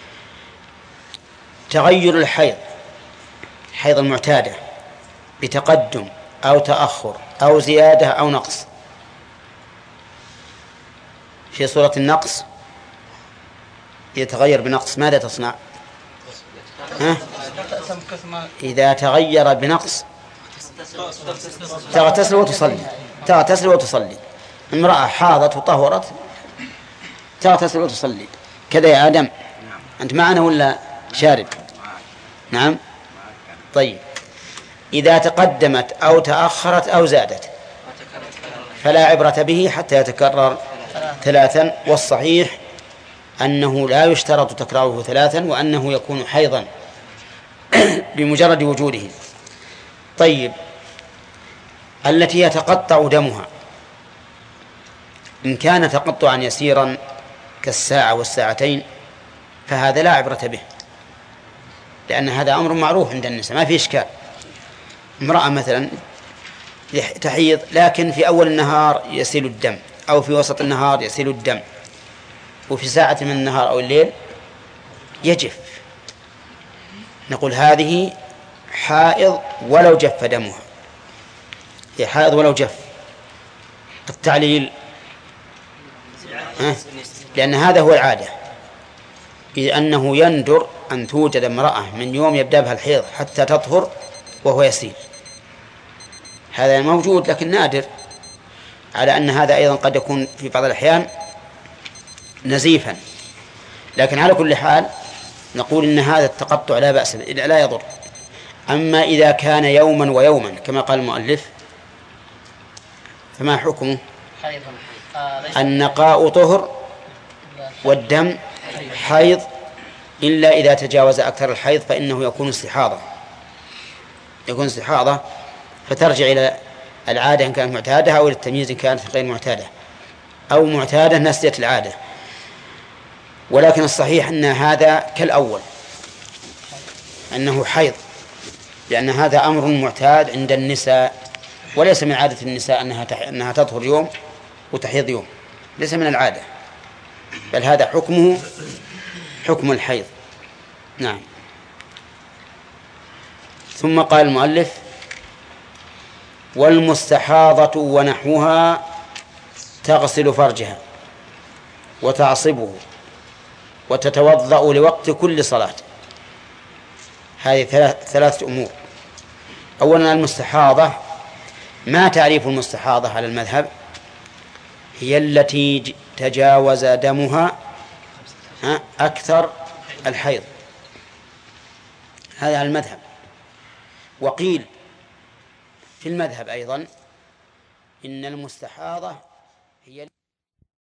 تغير الحيض، حيض المعتادة، بتقدم أو تأخر أو زيادة أو نقص. في صورة النقص يتغير بنقص ماذا تصنع؟ ها؟ إذا تغير بنقص تغتسل وتصلي تغتسل وتصلي. امرأة حاضت وطهرت تغتسل وتصلي كذا يا آدم. أنت معنا ولا شارب؟ نعم. طيب إذا تقدمت أو تأخرت أو زادت فلا عبرة به حتى يتكرر ثلاثا، والصحيح أنه لا يشترط تكراره ثلاثا وأنه يكون حيضا بمجرد وجوده. طيب التي يتقطع دمها إن كان تقطعا يسيرا كالساعة والساعتين فهذا لا عبرة به، لأن هذا أمر معروف عند النساء ما في إشكال. امرأة مثلا تحيض لكن في أول النهار يسيل الدم أو في وسط النهار يسيل الدم وفي ساعة من النهار أو الليل يجف، نقول هذه حائض ولو جف دمها، هي حائض ولو جف. التعليل لأن هذا هو العادة، إذ أنه يندر أن توجد امرأة من يوم يبدأ بها الحيض حتى تطهر وهو يسيل، هذا موجود لكن نادر، على أن هذا أيضا قد يكون في بعض الأحيان نزيفا. لكن على كل حال نقول إن هذا التقطع لا بأس لا يضر. أما إذا كان يوما ويوما كما قال المؤلف فما حكمه؟ النقاء طهر والدم حيض، إلا إذا تجاوز أكثر الحيض فإنه يكون استحاضة يكون استحاضة فترجع إلى العادة إن كانت معتادة أو إلى التمييز إن كانت غير معتادة، أو معتادة نسيت العادة. ولكن الصحيح أن هذا كالأول أنه حيض، لأن هذا أمر معتاد عند النساء وليس من عادة النساء أنها تح... أنها تطهر يوم وتحيض يوم، ليس من العادة، بل هذا حكمه حكم الحيض. نعم. ثم قال المؤلف والمستحاضة ونحوها تغسل فرجها وتعصبه وتتوضأ لوقت كل صلاة. هذه ثلاثة أمور. أولا المستحاضة، ما تعريف المستحاضة على المذهب؟ هي التي تجاوز دمها أكثر الحيض، هذا على المذهب. وقيل في المذهب أيضا إن المستحاضة